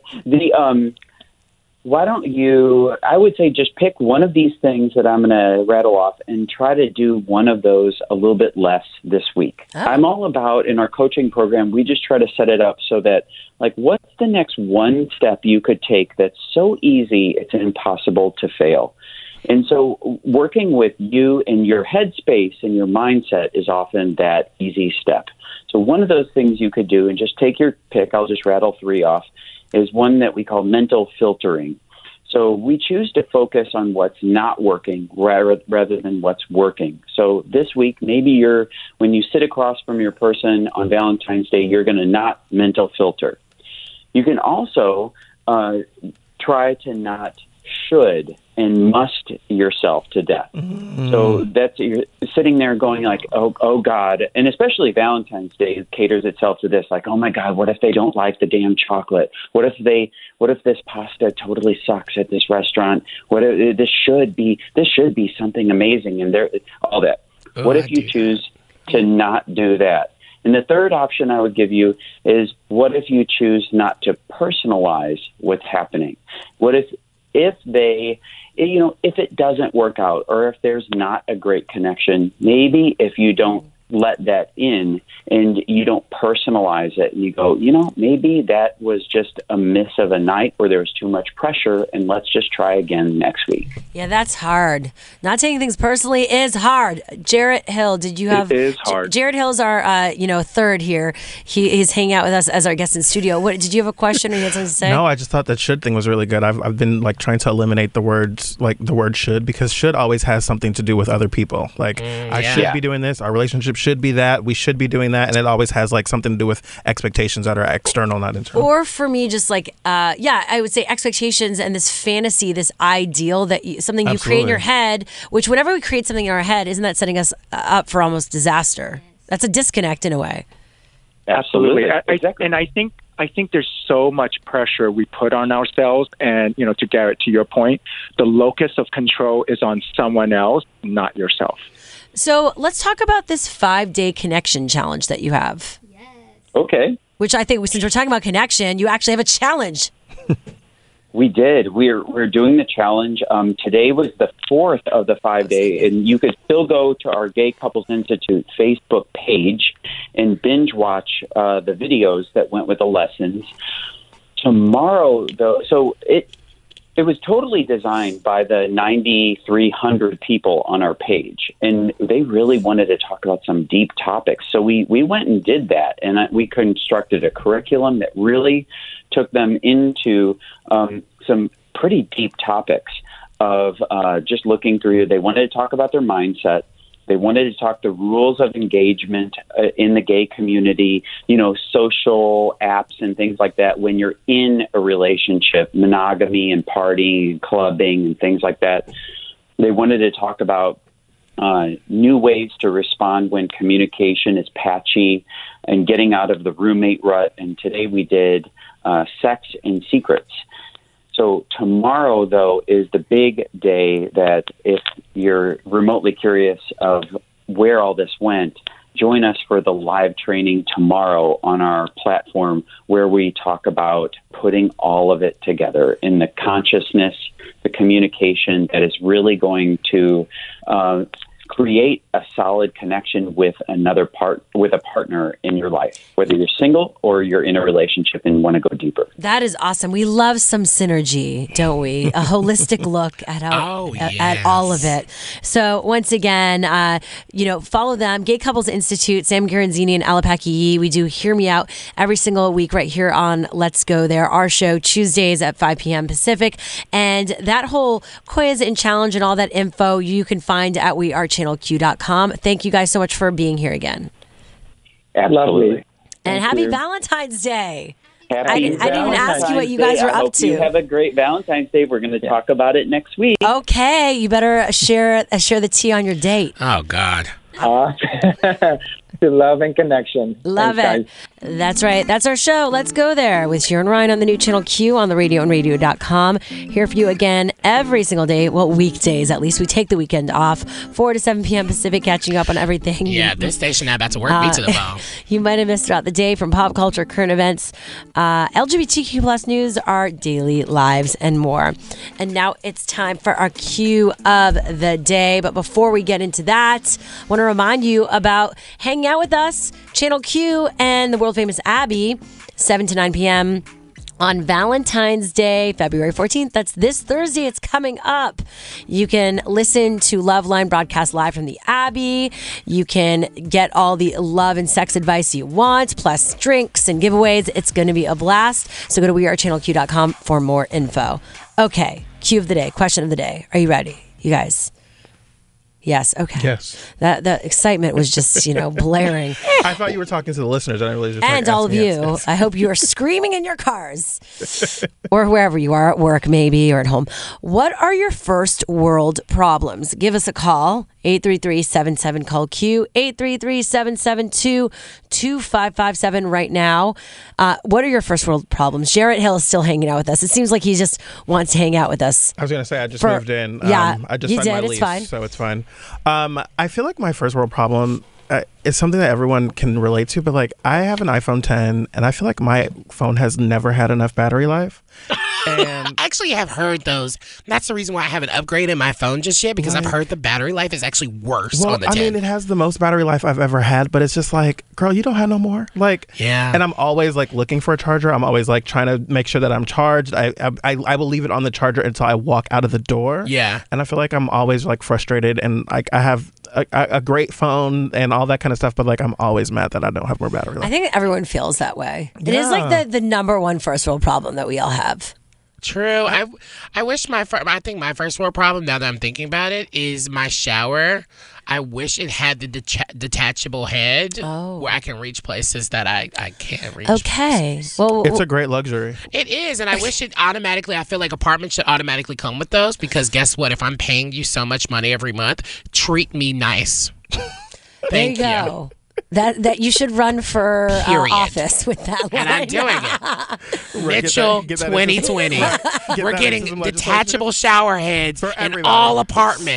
Why don't you, I would say just pick one of these things that I'm going to rattle off and try to do one of those a little bit less this week. Oh. I'm all about, in our coaching program, we just try to set it up so that, like, what's the next one step you could take that's so easy it's impossible to fail? And so working with you and your headspace and your mindset is often that easy step. So one of those things you could do, and just take your pick, I'll just rattle three off, is one that we call mental filtering. So we choose to focus on what's not working rather than what's working. So this week, maybe when you sit across from your person on Valentine's Day, you're going to not mental filter. You can also try to not should and must yourself to death. Mm. So you're sitting there going like, oh God, and especially Valentine's Day caters itself to this, like, oh my God, what if they don't like the damn chocolate? What if this pasta totally sucks at this restaurant? What if this should be something amazing, and all that. What if you choose to not do that? And the third option I would give you is, what if you choose not to personalize what's happening? What if it doesn't work out, or if there's not a great connection, maybe if you don't let that in and you don't personalize it and you go, maybe that was just a miss of a night where there was too much pressure, and let's just try again next week. Yeah, that's hard. Not taking things personally is hard. Jarrett Hill, did you have... It is hard. Jarrett Hill's our, third here. He's hanging out with us as our guest in studio. Did you have a question or you had something to say? No, I just thought that should thing was really good. I've been trying to eliminate the words, the word should, because should always has something to do with other people. I should be doing this. Our relationship should be that. We should be doing that. And it always has something to do with expectations that are external, not internal. Or for me, just I would say expectations and this fantasy, this ideal that something you create in your head, which whenever we create something in our head, isn't that setting us up for almost disaster? That's a disconnect in a way. Absolutely. And I think there's so much pressure we put on ourselves. And, to Garrett, to your point, the locus of control is on someone else, not yourself. So let's talk about this 5-day connection challenge that you have. Yes. Okay. Which I think, since we're talking about connection, you actually have a challenge. We did. We're doing the challenge. Today was the 4th of the 5-day, and you could still go to our Gay Couples Institute Facebook page and binge watch the videos that went with the lessons. Tomorrow, though, so it was totally designed by the 9,300 people on our page, and they really wanted to talk about some deep topics. So we went and did that, and we constructed a curriculum that really took them into some pretty deep topics of just looking through. They wanted to talk about their mindset. They wanted to talk the rules of engagement in the gay community, social apps and things like that when you're in a relationship, monogamy and partying and clubbing and things like that. They wanted to talk about new ways to respond when communication is patchy and getting out of the roommate rut. And today we did sex and secrets. So tomorrow, though, is the big day that if you're remotely curious of where all this went, join us for the live training tomorrow on our platform where we talk about putting all of it together in the consciousness, the communication that is really going to create a solid connection with with a partner in your life, whether you're single or you're in a relationship and want to go deeper. That is awesome. We love some synergy, don't we? A holistic look at at all of it. So once again, follow them. Gay Couples Institute, Sam Garanzini and Alapaki Yee. We do Hear Me Out every single week right here on Let's Go There, our show Tuesdays at 5 p.m. Pacific. And that whole quiz and challenge and all that info you can find at wearechannelq.com. Thank you guys so much for being here again. Absolutely. And happy Valentine's Day. I didn't even ask you what you guys were up to. You have a great Valentine's Day. We're going to talk about it next week. Okay, you better share the tea on your date. Oh, God. To love and connection. Love it. That's right. That's our show. Let's Go There with Sharon Ryan on the new Channel Q on the radio and radio.com. Here for you again every single day. Well, weekdays at least. We take the weekend off. 4 to 7 p.m. Pacific, catching up on everything. Yeah, this station now about to work me to the bone. You might have missed throughout the day from pop culture, current events, LGBTQ plus news, our daily lives, and more. And now it's time for our Q of the day. But before we get into that, I want to remind you about hanging out with us, Channel Q and the world famous Abby, 7 to 9 p.m. on Valentine's Day, February 14th. That's this Thursday. It's coming up. You can listen to Loveline broadcast live from the Abbey. You can get all the love and sex advice you want, plus drinks and giveaways. It's going to be a blast. So go to wearechannelq.com for more info. Okay, Q of the day, question of the day. Are you ready, you guys? Yes. Okay. Yes. The excitement was just, blaring. I thought you were talking to the listeners, and I really just and all of you. Yes. I hope you are screaming in your cars or wherever you are, at work maybe or at home. What are your first world problems? Give us a call. 833-77-CALL-Q, 833-772-2557 right now. What are your first world problems? Jarrett Hill is still hanging out with us. It seems like he just wants to hang out with us. I was going to say, I just moved in. Yeah, I just signed my lease, so it's fine. I feel like my first world problem is something that everyone can relate to, but I have an iPhone 10, and I feel like my phone has never had enough battery life. And I actually have heard those. That's the reason why I haven't upgraded my phone just yet, because I've heard the battery life is actually worse on the 10. I mean, it has the most battery life I've ever had, but it's just girl, you don't have no more. Yeah. And I'm always looking for a charger. I'm always trying to make sure that I'm charged. I will leave it on the charger until I walk out of the door. Yeah. And I feel like I'm always frustrated, and I have a great phone and all that kind of stuff, but I'm always mad that I don't have more battery life. I think everyone feels that way. Yeah. It is the number one first world problem that we all have. True. I wish I think my first world problem, now that I'm thinking about it, is my shower. I wish it had the detachable head where I can reach places that I can't reach. Okay. Well, it's a great luxury. It is, and I wish it automatically, I feel like apartments should automatically come with those, because guess what? If I'm paying you so much money every month, treat me nice. Thank you. Go. That you should run for office with that line. And I'm doing it. Mitchell 2020. We're getting detachable shower heads in all apartments.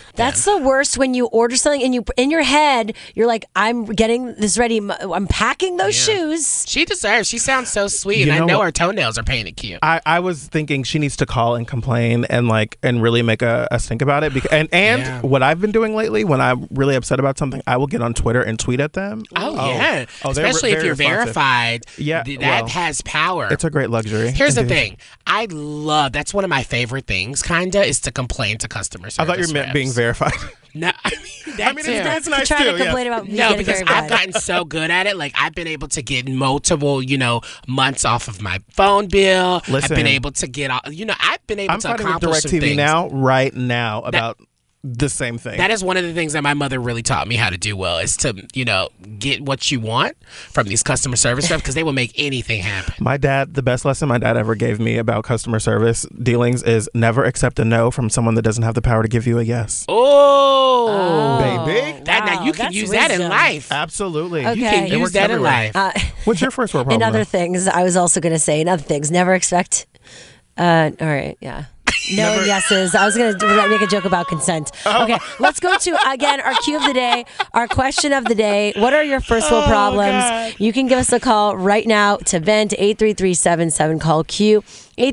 That's the worst when you order something and you in your head you're like, I'm getting this ready. I'm packing those shoes. She deserves. She sounds so sweet, and I know her toenails are painted cute. I was thinking she needs to call and complain and really make a stink about it. And what I've been doing lately, when I'm really upset about something, I will get on Twitter and tweet at them. Yeah, especially if you're verified. Yeah, that has power. It's a great luxury. Here's the thing. That's one of my favorite things, kinda, is to complain to customer service. I thought you meant being verified. No, it's nice trying too. to complain about me no, because I've gotten so good at it. Like, I've been able to get multiple, months off of my phone bill. Listen, I've been able to get, I've been able to accomplish some DirecTV things. right now about the same thing. That is one of the things that my mother really taught me how to do well, is to, get what you want from these customer service reps, because they will make anything happen. The best lesson my dad ever gave me about customer service dealings is never accept a no from someone that doesn't have the power to give you a yes. Oh, baby. Now you can use that in life. Absolutely. Okay. You can use that in life. What's your first world problem? In other things, I was also going to say, never expect. All right, yeah. No and yeses. I was going to make a joke about consent. Okay, let's go to, again, our cue of the day, our question of the day. What are your first world problems? God. You can give us a call right now to vent, 833-77, call Q,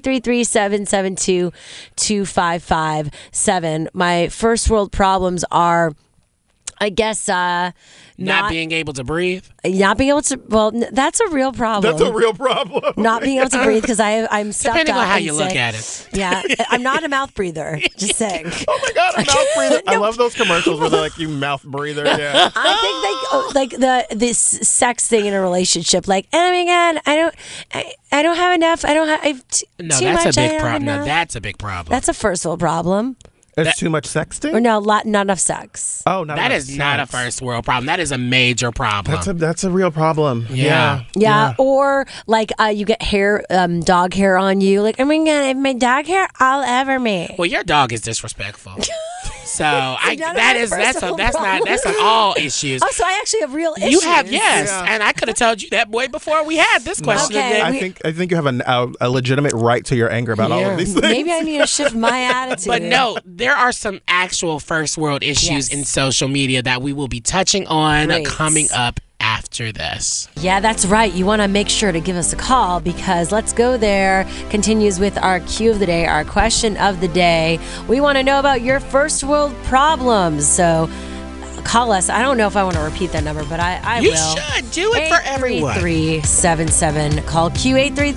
833-772-2557. My first world problems are, I guess, not being able to breathe. Not being able to. Well, that's a real problem. That's a real problem. Not being able to breathe because I'm stuck. Depending on how you look at it. Yeah, I'm not a mouth breather. Just saying. Oh my God, a mouth breather! No. I love those commercials where they're like, "You mouth breather." Yeah. I think this sex thing in a relationship. Like, oh my God, I don't have enough. I don't have. Too that's much, a big problem. No, that's a big problem. That's a first world problem. It's too much sexting? Or no, not enough sex. Oh, not that enough is sex. not a first world problem. That is a major problem. That's a real problem. Yeah. Or like you get hair, dog hair on you. Like, oh my God, if my dog hair all over me. Well, your dog is disrespectful. So that's an all issues. Oh, so I actually have real issues. You have, yes, and I could have told you that, boy, before we had this question. Okay. I think you have a legitimate right to your anger about all of these things. Maybe I need to shift my attitude. But no, there are some actual first world issues in social media that we will be touching on coming up after this. Yeah, that's right. You want to make sure to give us a call, because Let's Go There continues with our cue of the day, our question of the day. We want to know about your first world problems. So call us. I don't know if I want to repeat that number, but I will. You should. Do it for everyone. 833-77. Call Q,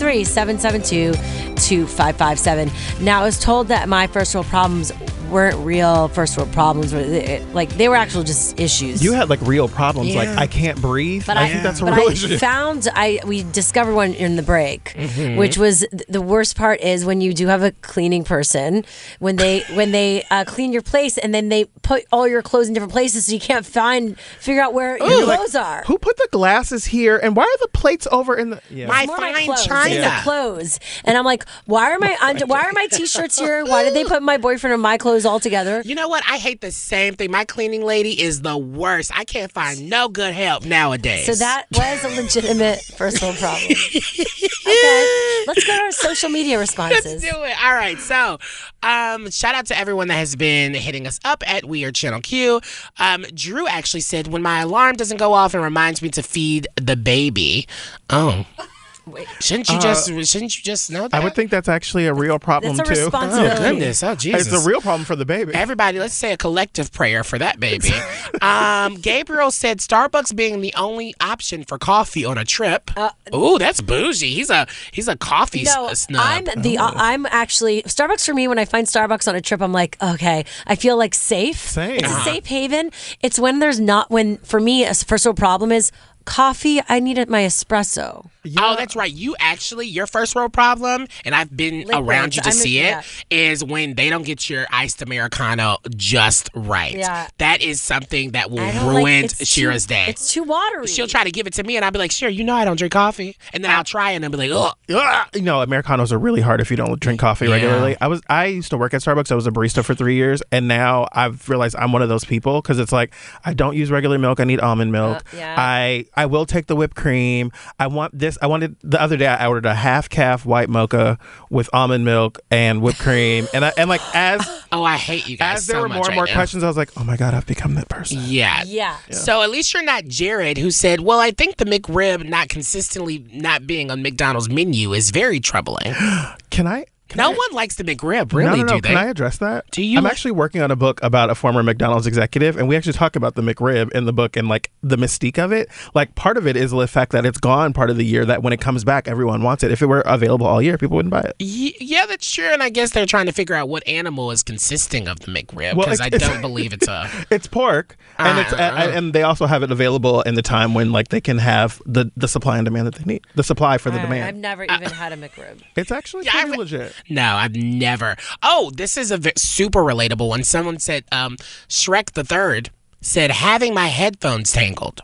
833-772-2557. Now, I was told that my first world problems weren't real first world problems. They were actual just issues. You had real problems, like I can't breathe. But I think that's a real issue. We discovered one in the break, which was the worst part is when you do have a cleaning person, when they clean your place and then they put all your clothes in different places, so you can't figure out where your clothes are. Who put the glasses here, and why are the plates over in the my fine china? It's the clothes, and I'm like, why are my t-shirts here? Why did they put my boyfriend and my clothes all together? You know what? I hate the same thing. My cleaning lady is the worst. I can't find no good help nowadays. So that was a legitimate first world problem. Okay, let's go to our social media responses. Let's do it. All right. So, shout out to everyone that has been hitting us up at Weird Channel Q. Drew actually said, when my alarm doesn't go off, it reminds me to feed the baby. Oh. Wait. Shouldn't you just know that? I would think that's actually a real problem too. Oh goodness! Oh Jesus! It's a real problem for the baby. Everybody, let's say a collective prayer for that baby. Gabriel said Starbucks being the only option for coffee on a trip. Ooh, that's bougie. He's a coffee snub. I'm actually Starbucks for me. When I find Starbucks on a trip, I'm like, okay, I feel like safe. Same. It's a safe haven. It's when there's not. When for me, a first world problem is coffee. I needed my espresso. Yeah. Oh, that's right. Your first world problem, and I've been around you to see it, is when they don't get your iced Americano just right. Yeah. That is something that will ruin Shira's day. It's too watery. She'll try to give it to me, and I'll be like, Shira, I don't drink coffee. And then I'll try it, and I'll be like, ugh. Americanos are really hard if you don't drink coffee regularly. I used to work at Starbucks. I was a barista for 3 years, and now I've realized I'm one of those people, because it's like, I don't use regular milk. I need almond milk. I I will take the whipped cream. I wanted the other day. I ordered a half calf white mocha with almond milk and whipped cream, and I hate you guys. As there so were much more and right more now. questions, I was like, oh my God, I've become that person. Yeah. So at least you're not Jared, who said, well, I think the McRib not consistently not being on McDonald's menu is very troubling. No one likes the McRib, really, no. do they? Can I address that? Do you? I'm actually working on a book about a former McDonald's executive, and we actually talk about the McRib in the book and like the mystique of it. Like part of it is the fact that it's gone part of the year, that when it comes back, everyone wants it. If it were available all year, people wouldn't buy it. Yeah, that's true. And I guess they're trying to figure out what animal is consisting of the McRib, because I don't believe it's a... It's pork, and and they also have it available in the time when like they can have the supply and demand that they need. The supply for the demand. I've never even had a McRib. It's actually pretty legit. No, I've never. Oh, this is a super relatable one. Someone said, Shrek the Third said, having my headphones tangled.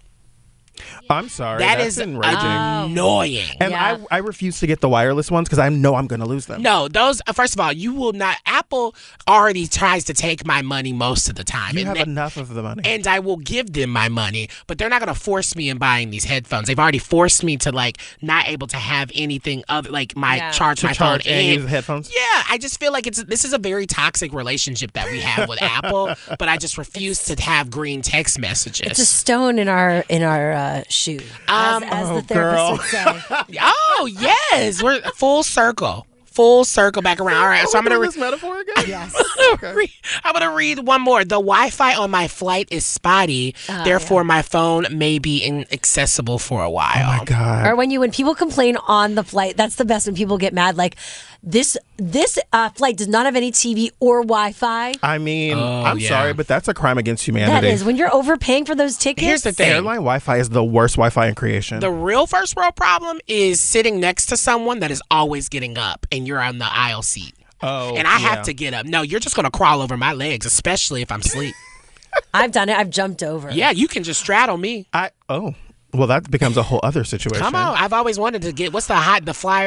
I'm sorry. That that's is enraging. Annoying. And I refuse to get the wireless ones because I know I'm going to lose them. No, those, first of all, you will not. Apple already tries to take my money most of the time. You have enough of the money. And I will give them my money, but they're not going to force me in buying these headphones. They've already forced me to like not able to have anything other, like my charge my phone and use the headphones. Yeah, I just feel like this is a very toxic relationship that we have with Apple, but I just refuse to have green text messages. It's a stone in our shoe, as the therapist would say. Oh yes, we're full circle back around. All right, so I'm gonna read this metaphor again. Yes. I'm gonna read one more. The Wi-Fi on my flight is spotty, therefore my phone may be inaccessible for a while. Oh my God. Or when people complain on the flight, that's the best when people get mad. Like this flight does not have any TV or Wi-Fi. I mean, I'm sorry, but that's a crime against humanity. That is, when you're overpaying for those tickets. Here's the thing. Airline Wi-Fi is the worst Wi-Fi in creation. The real first world problem is sitting next to someone that is always getting up and you're on the aisle seat. Oh, and I have to get up. No, you're just going to crawl over my legs, especially if I'm asleep. I've done it. I've jumped over. Yeah, you can just straddle me. Well, that becomes a whole other situation. Come on, I've always wanted to get the high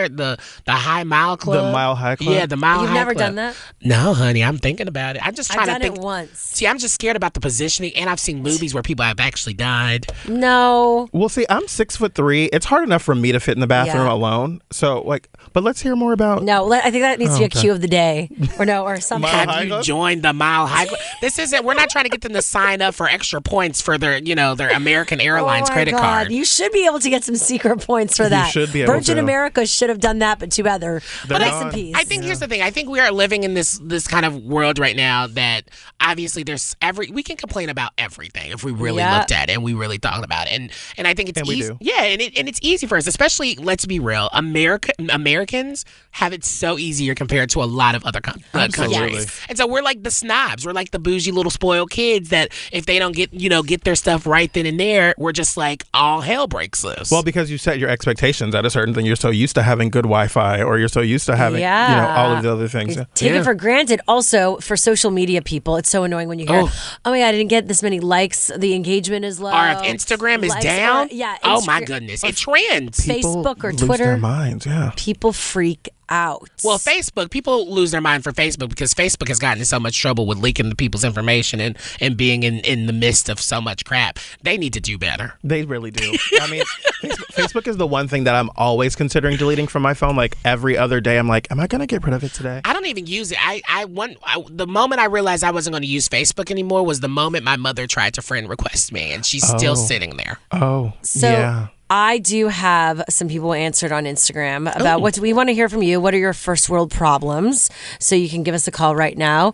mile club. The Mile High Club. Yeah, the Mile High Club. You've never done that? No, honey, I'm thinking about it. I'm just trying to think. I've done it once. See, I'm just scared about the positioning, and I've seen movies where people have actually died. No. Well, see, I'm 6'3". It's hard enough for me to fit in the bathroom alone. So, but let's hear more about. No, I think that needs to be a cue of the day, or something. Have you joined the Mile High Club? This isn't. We're not trying to get them to sign up for extra points for their American Airlines credit card. You should be able to get some secret points for that. You should be able Virgin to. America should have done that, but too bad they're rest in peace. I think here's the thing. I think we are living in this kind of world right now that obviously we can complain about everything if we really looked at it and we really thought about it. And I think it's easy. Yeah, and it's easy for us, especially, let's be real, Americans have it so easier compared to a lot of other countries. Yes. And so we're like the snobs. We're like the bougie little spoiled kids that if they don't get their stuff right then and there, we're just like all hell breaks loose. Well, because you set your expectations at a certain thing. You're so used to having good Wi-Fi, or you're so used to having all of the other things. You take it for granted. Also, for social media people, it's so annoying when you hear, oh my God, I didn't get this many likes. The engagement is low. Or if Instagram is down. Oh my goodness. It trends. Facebook or lose Twitter. their minds, People freak out. Well, Facebook, people lose their mind for Facebook because Facebook has gotten in so much trouble with leaking the people's information and being in the midst of so much crap. They need to do better. They really do. I mean, Facebook is the one thing that I'm always considering deleting from my phone. Like every other day, I'm like, am I going to get rid of it today? I don't even use it. The moment I realized I wasn't going to use Facebook anymore was the moment my mother tried to friend request me, and she's still sitting there. Oh, so I do have some people answered on Instagram about what we want to hear from you. What are your first world problems? So you can give us a call right now,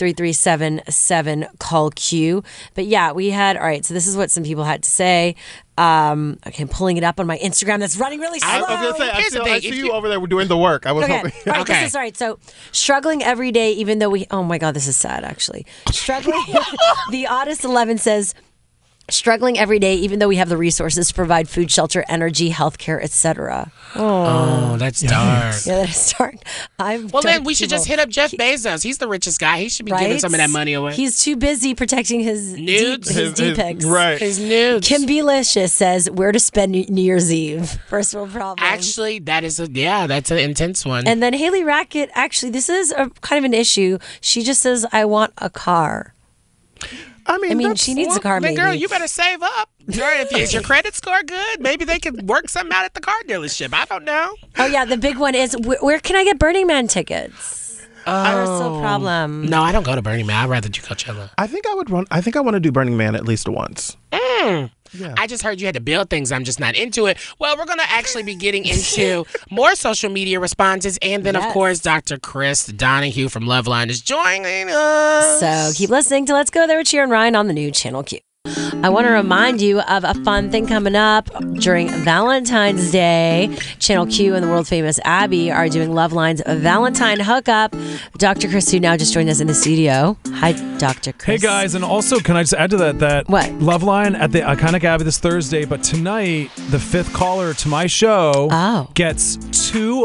833-77-CALL-Q. But yeah, we had, all right, so this is what some people had to say. Okay, I'm pulling it up on my Instagram. That's running really slow. I was going to say, I see you over there doing the work. I was hoping. All right, this is right. So, struggling every day, even though oh my God, this is sad, actually. Struggling, the Oddest 11 says, struggling every day, even though we have the resources to provide food, shelter, energy, healthcare, etc. Oh, that's dark. Yeah, that is dark. Then we should just hit up Jeff Bezos. He's the richest guy. He should be giving some of that money away. He's too busy protecting his nudes, his D-pics. Right. His nudes. Kim Belicious says, where to spend New Year's Eve. First world problem. Actually, that's an intense one. And then Haley Rackett, actually, this is a kind of an issue. She just says, I want a car. I mean, she needs a car, then, maybe. girl, you better save up. Is your credit score good? Maybe they could work something out at the car dealership. I don't know. Oh, yeah. The big one is, where can I get Burning Man tickets? That's a problem. No, I don't go to Burning Man. I'd rather do Coachella. I think I want to do Burning Man at least once. Yeah. I just heard you had to build things. I'm just not into it. Well, we're going to actually be getting into more social media responses. And then, of course, Dr. Chris Donahue from Loveline is joining us. So keep listening to Let's Go There with Cheer and Ryan on the new Channel Q. I want to remind you of a fun thing coming up during Valentine's Day. Channel Q and the world famous Abby are doing Loveline's Valentine Hookup. Dr. Chris, who now just joined us in the studio. Hi, Dr. Chris. Hey, guys. And also, can I just add to that what? Loveline at the Iconic Abbey this Thursday, but tonight, the fifth caller to my show gets 2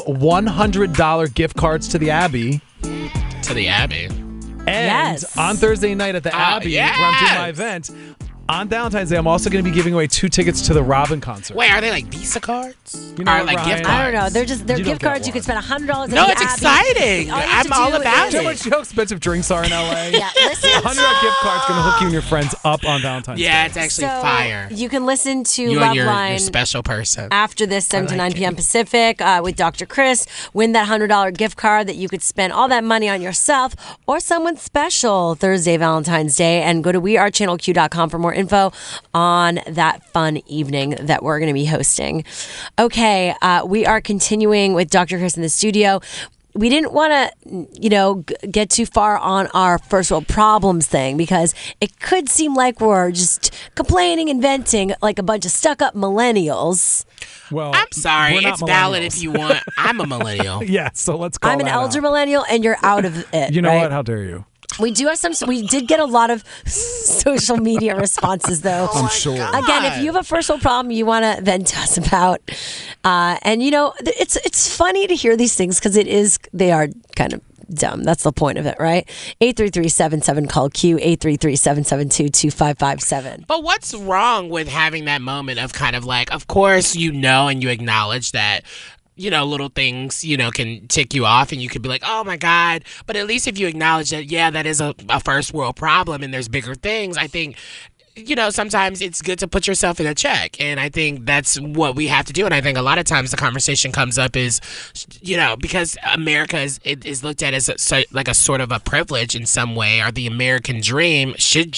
$100 gift cards to the Abbey. To the Abbey. And on Thursday night at the Abbey, where I'm doing my event, on Valentine's Day, I'm also going to be giving away 2 tickets to the Robin concert. Wait, are they like Visa cards? You know, or like gift cards? I don't know. They're gift cards. You can spend $100 at No, the it's Abbey. exciting. I'm all about it. You know how expensive drinks are in LA? Yeah, listen. $100 gift card's going to hook you and your friends up on Valentine's Day. Yeah, it's actually fire. You can listen to You and your Loveline special person. after this 7 to 9 p.m. Pacific with Dr. Chris. Win that $100 gift card that you could spend all that money on yourself or someone special Thursday, Valentine's Day. And go to wearechannelq.com for more info on that fun evening that we're going to be hosting. Okay, we are continuing with Dr. Chris in the studio. We didn't want to, get too far on our first world problems thing because it could seem like we're just complaining and venting like a bunch of stuck-up millennials. Well, I'm sorry. It's valid if you want. I'm a millennial. Yeah, so let's call I'm an elder millennial, and you're out of it. You know right? what? How dare you? We did get a lot of social media responses, though. I'm sure. Again, if you have a first world problem you want to vent to us about, and it's funny to hear these things because they are kind of dumb. That's the point of it, right? 833-77-CALL-Q, 833-772-2557. But what's wrong with having that moment of kind of like, of course, and you acknowledge that, little things, can tick you off and you could be like, oh my God. But at least if you acknowledge that, that is a first world problem and there's bigger things, I think, sometimes it's good to put yourself in a check. And I think that's what we have to do. And I think a lot of times the conversation comes up is, because America is looked at as like a sort of a privilege in some way, or the American dream. Should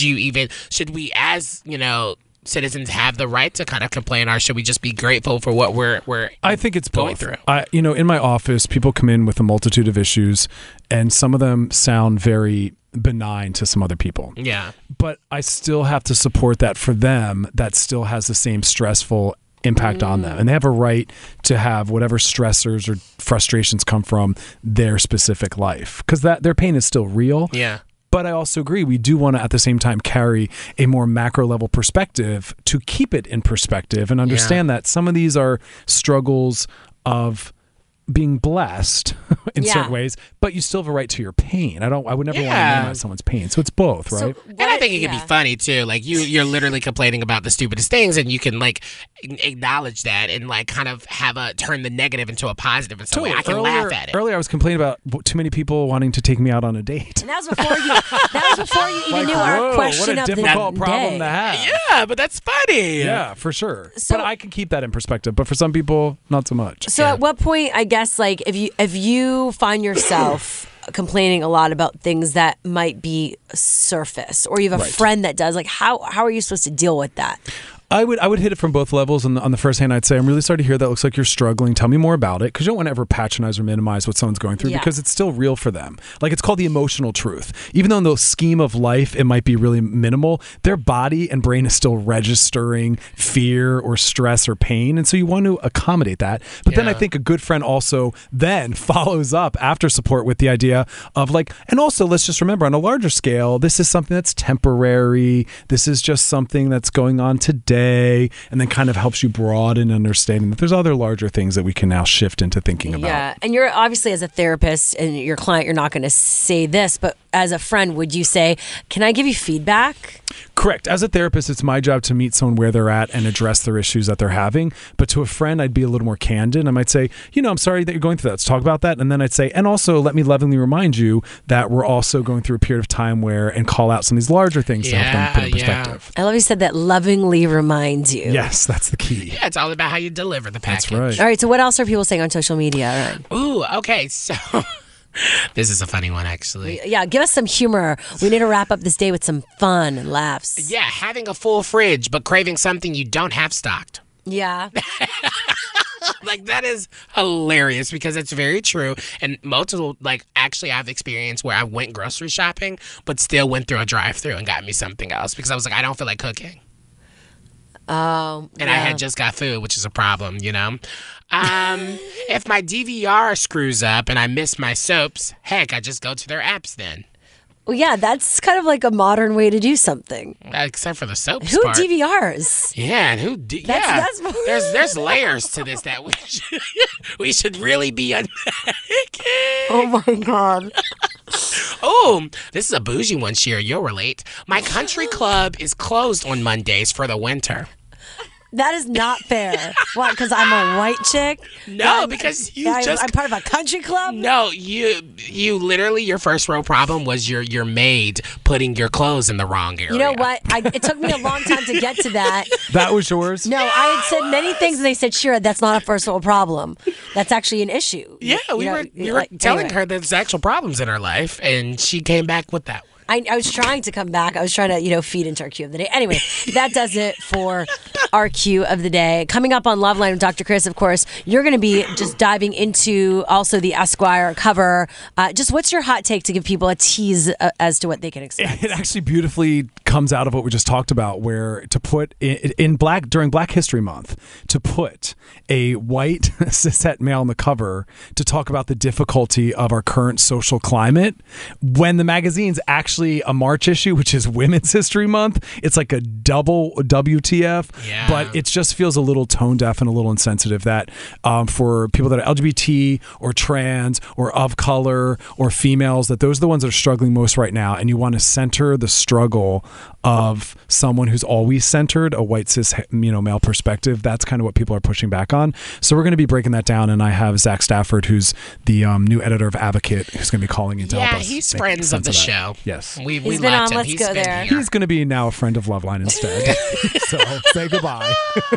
we as, citizens have the right to kind of complain, or should we just be grateful for what we're I think it's going both. through? In my office, people come in with a multitude of issues, and some of them sound very benign to some other people. Yeah. But I still have to support that for them. That still has the same stressful impact on them, and they have a right to have whatever stressors or frustrations come from their specific life, because their pain is still real. Yeah. But I also agree, we do want to, at the same time, carry a more macro level perspective to keep it in perspective and understand that some of these are struggles of being blessed in certain ways, but you still have a right to your pain. I would never want to minimize someone's pain. So it's both, right? And I think it can be funny too. Like you're literally complaining about the stupidest things, and you can like acknowledge that and like kind of turn the negative into a positive in some way. I can laugh at it. Earlier I was complaining about too many people wanting to take me out on a date. And that was before you even knew our question of the day. What a difficult problem to have. Yeah, but that's funny. Yeah, for sure. But I can keep that in perspective. But for some people, not so much. So at what point, I guess, like if you find yourself complaining a lot about things that might be surface, or you have a friend that does, like how are you supposed to deal with that? I would hit it from both levels. On the first hand, I'd say, I'm really sorry to hear that. Looks like you're struggling. Tell me more about it, because you don't want to ever patronize or minimize what someone's going through, because it's still real for them. Like, it's called the emotional truth. Even though in the scheme of life it might be really minimal, their body and brain is still registering fear or stress or pain, and so you want to accommodate that. But then I think a good friend also then follows up after support with the idea of like, and also let's just remember, on a larger scale, this is something that's temporary. This is just something that's going on today. And then kind of helps you broaden understanding that there's other larger things that we can now shift into thinking about. Yeah, and you're obviously, as a therapist and your client, you're not going to say this, but as a friend, would you say, can I give you feedback? Correct. As a therapist, it's my job to meet someone where they're at and address their issues that they're having. But to a friend, I'd be a little more candid. I might say, I'm sorry that you're going through that. Let's talk about that. And then I'd say, and also let me lovingly remind you that we're also going through a period of time and call out some of these larger things to help them put in perspective. I love you said that lovingly reminds you. Yes, that's the key. Yeah, it's all about how you deliver the package. That's right. All right, so what else are people saying on social media? Right. Ooh, okay, so... This is a funny one, actually. Yeah, give us some humor. We need to wrap up this day with some fun and laughs. Yeah, having a full fridge, but craving something you don't have stocked. Yeah. Like, that is hilarious because it's very true. And multiple, actually, I've experienced where I went grocery shopping, but still went through a drive-thru and got me something else because I was like, I don't feel like cooking. And I had just got food, which is a problem, If my DVR screws up and I miss my soaps, heck, I just go to their apps then. Well, yeah, that's kind of like a modern way to do something. Except for the soaps Who part. DVRs? Yeah, and That's there's layers to this that we should really be unpacking. Oh my God. Oh, this is a bougie one, Shira. You'll relate. My country club is closed on Mondays for the winter. That is not fair. What, because I'm a white chick? No, because I'm part of a country club? No, you literally, your first real problem was your maid putting your clothes in the wrong area. You know what? It took me a long time to get to that. That was yours? No, I had said many things and they said, Shira, that's not a first world problem. That's actually an issue. Yeah, we were telling her there's actual problems in her life, and she came back with that one. I was trying to come back. I was trying to, feed into our cue of the day. Anyway, that does it for our cue of the day. Coming up on Loveline with Dr. Chris, of course, you're going to be just diving into also the Esquire cover. Just what's your hot take to give people a tease as to what they can expect? It actually beautifully comes out of what we just talked about, where to put during Black History Month, to put a white cishet male on the cover to talk about the difficulty of our current social climate when the magazine's actually a March issue, which is Women's History Month. It's like a double WTF, but it just feels a little tone deaf and a little insensitive that for people that are LGBT or trans or of color or females, that those are the ones that are struggling most right now, and you want to center the struggle of someone who's always centered a white cis male perspective. That's kind of what people are pushing back on. So we're going to be breaking that down, and I have Zach Stafford, who's the new editor of Advocate, who's going to be calling in to help us. Yeah, he's friends of the show. Yes. We He's been loved on. him. Let's go there. He's going to be now a friend of Loveline instead. So say goodbye.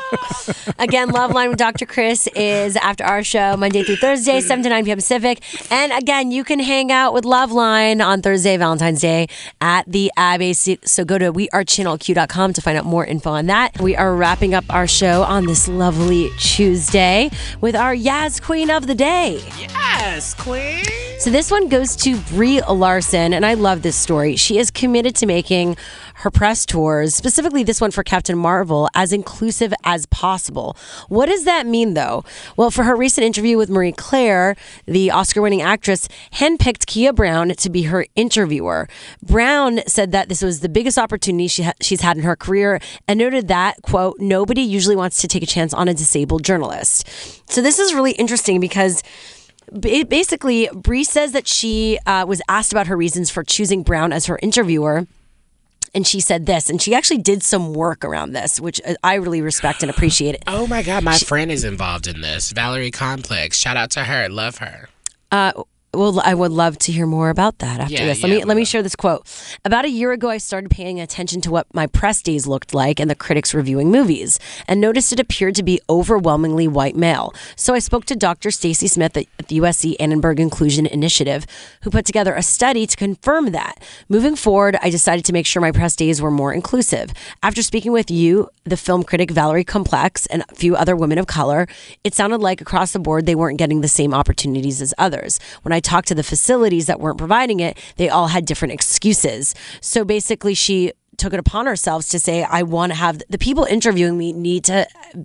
Again, Loveline with Dr. Chris is after our show Monday through Thursday, 7 to 9 p.m. Pacific. And again, you can hang out with Loveline on Thursday, Valentine's Day at the Abbey. So go to wearechannelq.com to find out more info on that. We are wrapping up our show on this lovely Tuesday with our Yaz Queen of the Day. Yes, Queen. So this one goes to Brie Larson, and I love this story. She is committed to making her press tours, specifically this one for Captain Marvel, as inclusive as possible. What does that mean, though? Well, for her recent interview with Marie Claire, the Oscar-winning actress handpicked Kia Brown to be her interviewer. Brown said that this was the biggest opportunity she's had in her career and noted that, quote, nobody usually wants to take a chance on a disabled journalist. So this is really interesting because basically, Brie says that she was asked about her reasons for choosing Brown as her interviewer. And she said this, and she actually did some work around this, which I really respect and appreciate it. Oh my God, my friend is involved in this. Valerie Complex. Shout out to her. Love her. Well, I would love to hear more about that after this. Let me share this quote. About a year ago, I started paying attention to what my press days looked like and the critics reviewing movies, and noticed it appeared to be overwhelmingly white male. So I spoke to Dr. Stacy Smith at the USC Annenberg Inclusion Initiative, who put together a study to confirm that. Moving forward, I decided to make sure my press days were more inclusive. After speaking with you, the film critic Valerie Complex, and a few other women of color, it sounded like across the board they weren't getting the same opportunities as others. When I talked to the facilities that weren't providing it, they all had different excuses. So basically, she took it upon ourselves to say, I want to have the people interviewing me need to,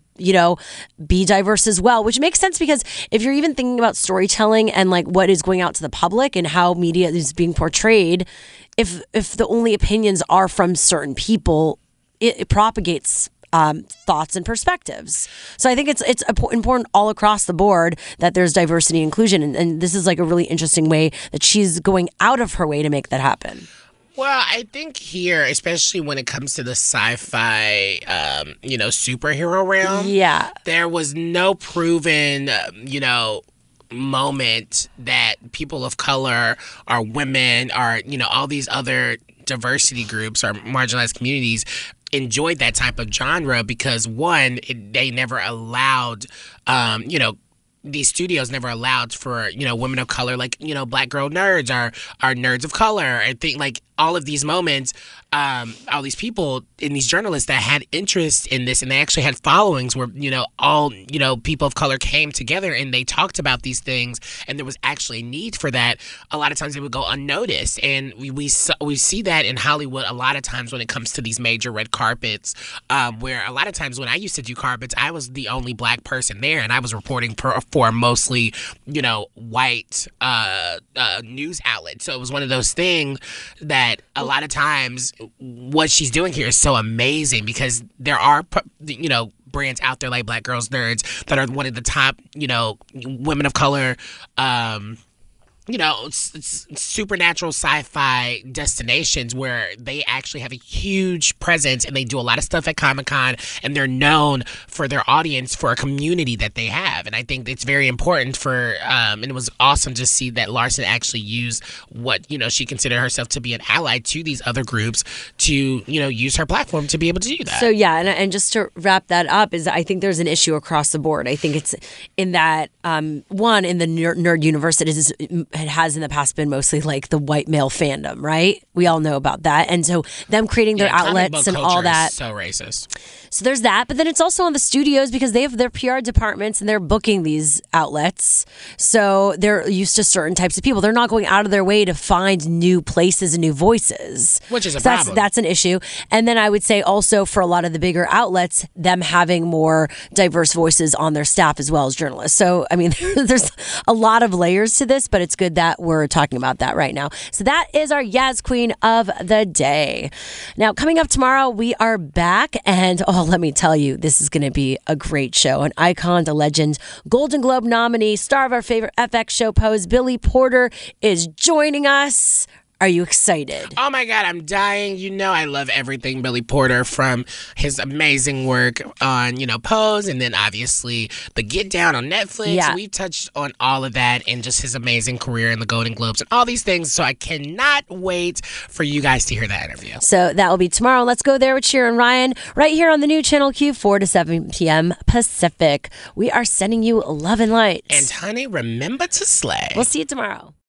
be diverse as well, which makes sense because if you're even thinking about storytelling and like what is going out to the public and how media is being portrayed, if the only opinions are from certain people, it propagates thoughts and perspectives. So I think it's important all across the board that there's diversity and inclusion, and this is like a really interesting way that she's going out of her way to make that happen. Well, I think here, especially when it comes to the sci-fi, superhero realm, there was no proven, moment that people of color or women or, all these other diversity groups or marginalized communities enjoyed that type of genre because, one, they never allowed, these studios never allowed for, women of color, like, black girl nerds or nerds of color. I think, like, all of these moments, all these people and these journalists that had interest in this and they actually had followings where, all, people of color came together and they talked about these things and there was actually a need for that. A lot of times they would go unnoticed. And we see that in Hollywood a lot of times when it comes to these major red carpets, where a lot of times when I used to do carpets, I was the only black person there and I was reporting for mostly, white news outlets. So it was one of those things that a lot of times what she's doing here is so amazing because there are, brands out there like Black Girls Nerds that are one of the top, women of color, supernatural sci-fi destinations where they actually have a huge presence and they do a lot of stuff at Comic-Con and they're known for their audience, for a community that they have. And I think it's very important for, and it was awesome to see that Larsa actually used what, she considered herself to be an ally to these other groups to, use her platform to be able to do that. So yeah, and just to wrap that up is I think there's an issue across the board. I think it's in that, one, in the nerd universe, it has in the past been mostly like the white male fandom, right? We all know about that. And so them creating their outlets and all that. Is so racist. So there's that. But then it's also on the studios because they have their PR departments and they're booking these outlets. So they're used to certain types of people. They're not going out of their way to find new places and new voices. Which is a problem. That's an issue. And then I would say also for a lot of the bigger outlets, them having more diverse voices on their staff as well as journalists. So, I mean, there's a lot of layers to this, but it's good that we're talking about that right now. So that is our Yaz Queen of the day. Now, coming up tomorrow, we are back. And let me tell you, this is going to be a great show. An icon, a legend, Golden Globe nominee, star of our favorite FX show, Pose, Billy Porter, is joining us. Are you excited? Oh my God, I'm dying. I love everything Billy Porter, from his amazing work on, Pose, and then obviously the Get Down on Netflix. Yeah. We've touched on all of that and just his amazing career in the Golden Globes and all these things. So I cannot wait for you guys to hear that interview. So that will be tomorrow. Let's go there with Sheer and Ryan right here on the new Channel Q, 4 to 7 p.m. Pacific. We are sending you love and light. And honey, remember to slay. We'll see you tomorrow.